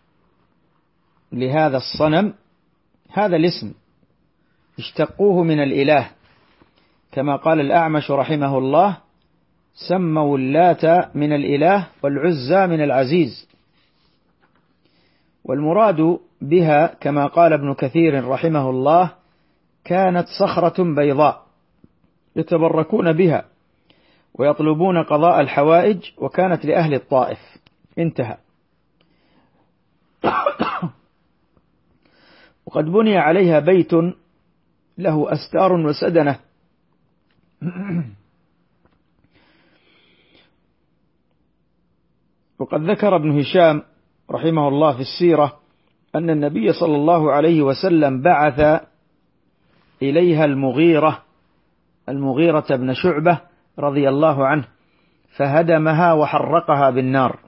لهذا الصنم، هذا الاسم اشتقوه من الإله، كما قال الأعمش رحمه الله: سموا اللات من الإله والعزى من العزيز. والمراد بها كما قال ابن كثير رحمه الله: كانت صخرة بيضاء يتبركون بها ويطلبون قضاء الحوائج، وكانت لأهل الطائف. انتهى. وقد بني عليها بيت له أستار وسدنة، وقد ذكر ابن هشام رحمه الله في السيرة أن النبي صلى الله عليه وسلم بعث إليها المغيرة بن شعبة رضي الله عنه، فهدمها وحرقها بالنار.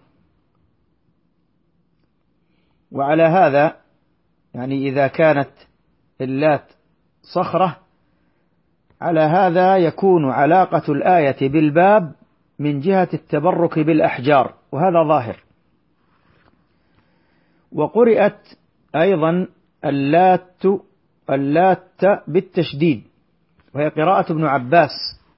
وعلى هذا يعني إذا كانت اللات صخرة، على هذا يكون علاقة الآية بالباب من جهة التبرك بالأحجار، وهذا ظاهر. وقرئت أيضا اللات بالتشديد، وهي قراءة ابن عباس،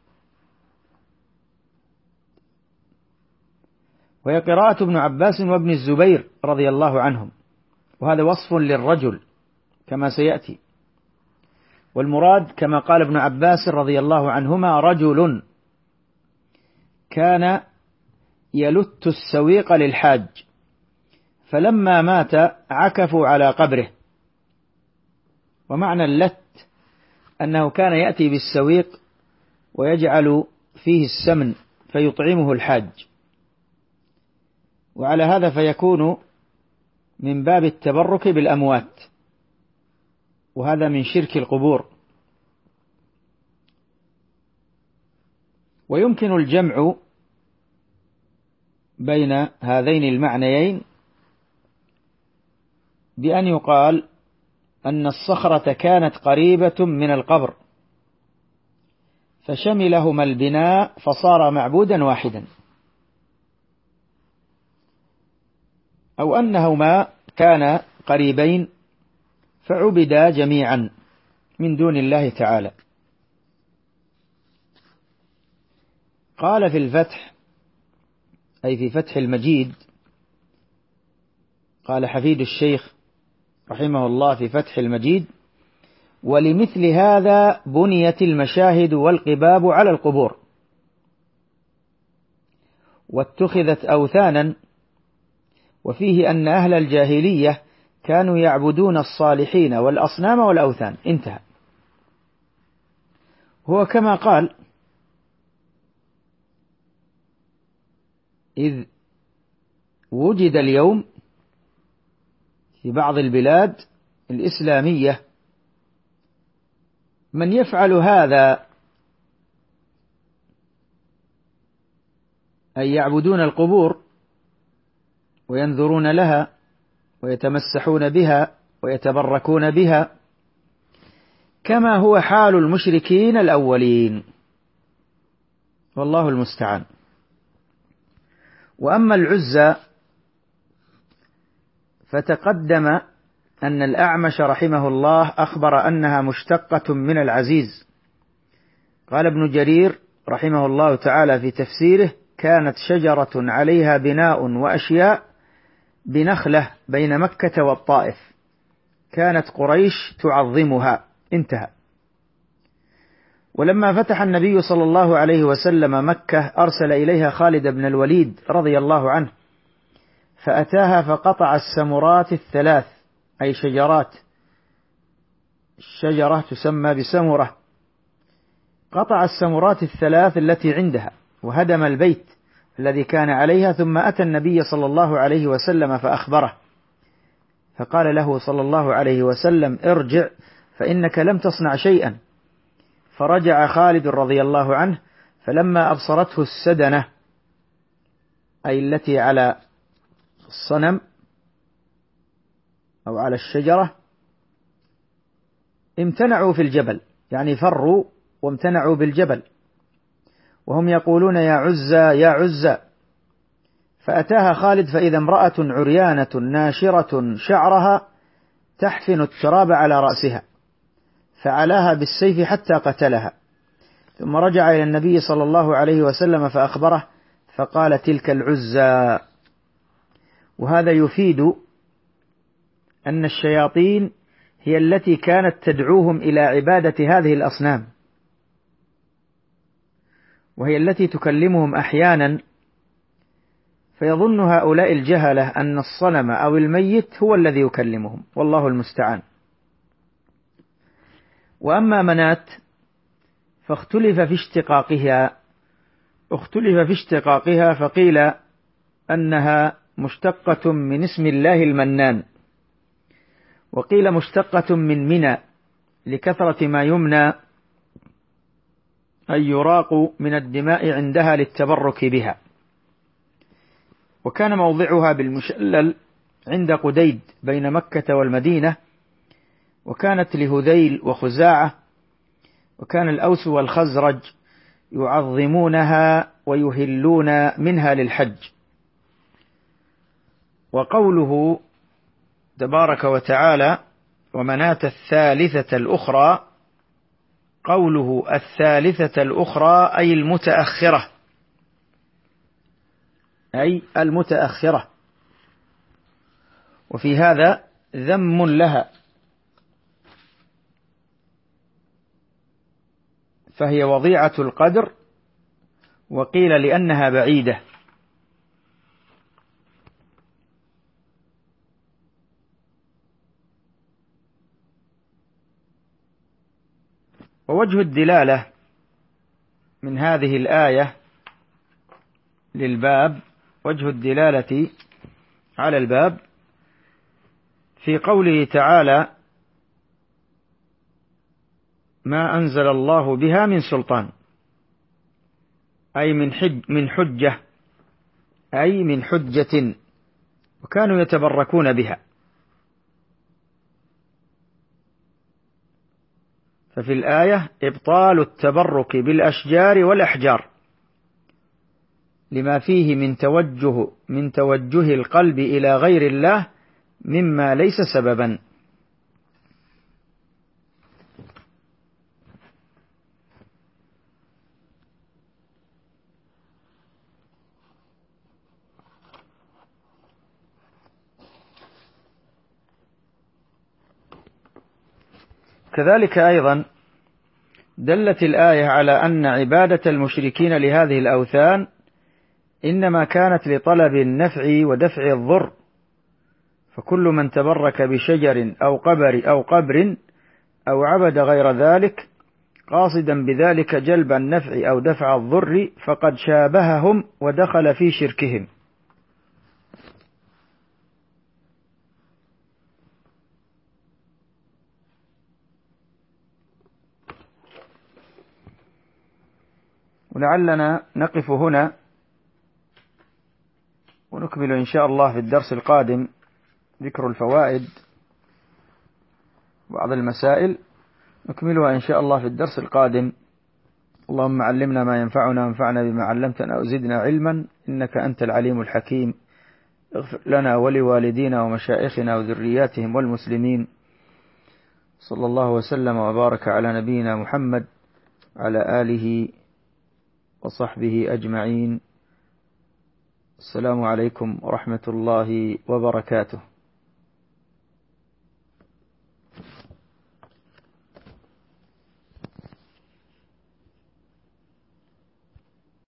وابن الزبير رضي الله عنهم، وهذا وصف للرجل كما سيأتي. والمراد كما قال ابن عباس رضي الله عنهما: رجل كان يلت السويق للحاج، فلما مات عكفوا على قبره. ومعنى اللت أنه كان يأتي بالسويق ويجعل فيه السمن فيطعمه الحاج، وعلى هذا فيكون من باب التبرك بالأموات، وهذا من شرك القبور. ويمكن الجمع بين هذين المعنيين بأن يقال أن الصخرة كانت قريبة من القبر فشملهما البناء فصار معبودا واحدا، أو أنهما كانا قريبين فعبدا جميعا من دون الله تعالى. قال في الفتح، أي في فتح المجيد، قال حفيد الشيخ رحمه الله في فتح المجيد: ولمثل هذا بنيت المشاهد والقباب على القبور، واتخذت أوثانا، وفيه أن أهل الجاهلية كانوا يعبدون الصالحين والأصنام والأوثان. انتهى. هو كما قال: إذ وجد اليوم في بعض البلاد الإسلامية من يفعل هذا، أي يعبدون القبور وينذرون لها ويتمسحون بها ويتبركون بها، كما هو حال المشركين الأولين، والله المستعان. وأما العزى فتقدم أن الأعمش رحمه الله أخبر أنها مشتقة من العزيز. قال ابن جرير رحمه الله تعالى في تفسيره: كانت شجرة عليها بناء وأشياء بنخلة بين مكة والطائف، كانت قريش تعظمها. انتهى. ولما فتح النبي صلى الله عليه وسلم مكة أرسل إليها خالد بن الوليد رضي الله عنه، فأتاها فقطع السمرات الثلاث، أي شجرات، الشجرة تسمى بسمرة، قطع السمرات الثلاث التي عندها وهدم البيت الذي كان عليها، ثم أتى النبي صلى الله عليه وسلم فأخبره، فقال له صلى الله عليه وسلم: ارجع فإنك لم تصنع شيئا. فرجع خالد رضي الله عنه، فلما أبصرته السدنة، أي التي على الصنم أو على الشجرة، امتنعوا في الجبل، يعني فروا وامتنعوا بالجبل، وهم يقولون: يا عزى يا عزى. فأتاها خالد فإذا امرأة عريانة ناشرة شعرها تحفن التراب على رأسها، فعلاها بالسيف حتى قتلها، ثم رجع إلى النبي صلى الله عليه وسلم فأخبره، فقال: تلك العزى. وهذا يفيد أن الشياطين هي التي كانت تدعوهم إلى عبادة هذه الأصنام، وهي التي تكلمهم أحيانا، فيظن هؤلاء الجهلة أن الصنم أو الميت هو الذي يكلمهم، والله المستعان. وأما منات فاختلف في اشتقاقها، فقيل أنها مشتقة من اسم الله المنان، وقيل مشتقة من منى لكثرة ما يمنى أي يراق من الدماء عندها للتبرك بها. وكان موضعها بالمشلل عند قديد بين مكة والمدينة، وكانت لهذيل وخزاعة، وكان الأوس والخزرج يعظمونها ويهلون منها للحج. وقوله تبارك وتعالى ومناة الثالثة الأخرى، قوله الثالثة الأخرى أي المتأخرة، أي المتأخرة، وفي هذا ذم لها، فهي وضيعة القدر، وقيل لأنها بعيدة. ووجه الدلالة من هذه الآية للباب، وجه الدلالة على الباب في قوله تعالى: ما أنزل الله بها من سلطان، أي من حجة، أي من حجة، وكانوا يتبركون بها. ففي الآية إبطال التبرك بالأشجار والأحجار لما فيه من توجه القلب إلى غير الله مما ليس سببا. كذلك أيضا دلت الآية على أن عبادة المشركين لهذه الأوثان إنما كانت لطلب النفع ودفع الضر، فكل من تبرك بشجر أو قبر أو عبد غير ذلك قاصدا بذلك جلب النفع أو دفع الضر فقد شابههم ودخل في شركهم. ولعلنا نقف هنا ونكمل إن شاء الله في الدرس القادم ذكر الفوائد، بعض المسائل نكملها إن شاء الله في الدرس القادم. اللهم علمنا ما ينفعنا وانفعنا بما علمتنا وزدنا علما إنك أنت العليم الحكيم. اغفر لنا ولوالدينا ومشائخنا وذرياتهم والمسلمين. صلى الله وسلم وبارك على نبينا محمد على آله وصحبه أجمعين. السلام عليكم ورحمة الله وبركاته.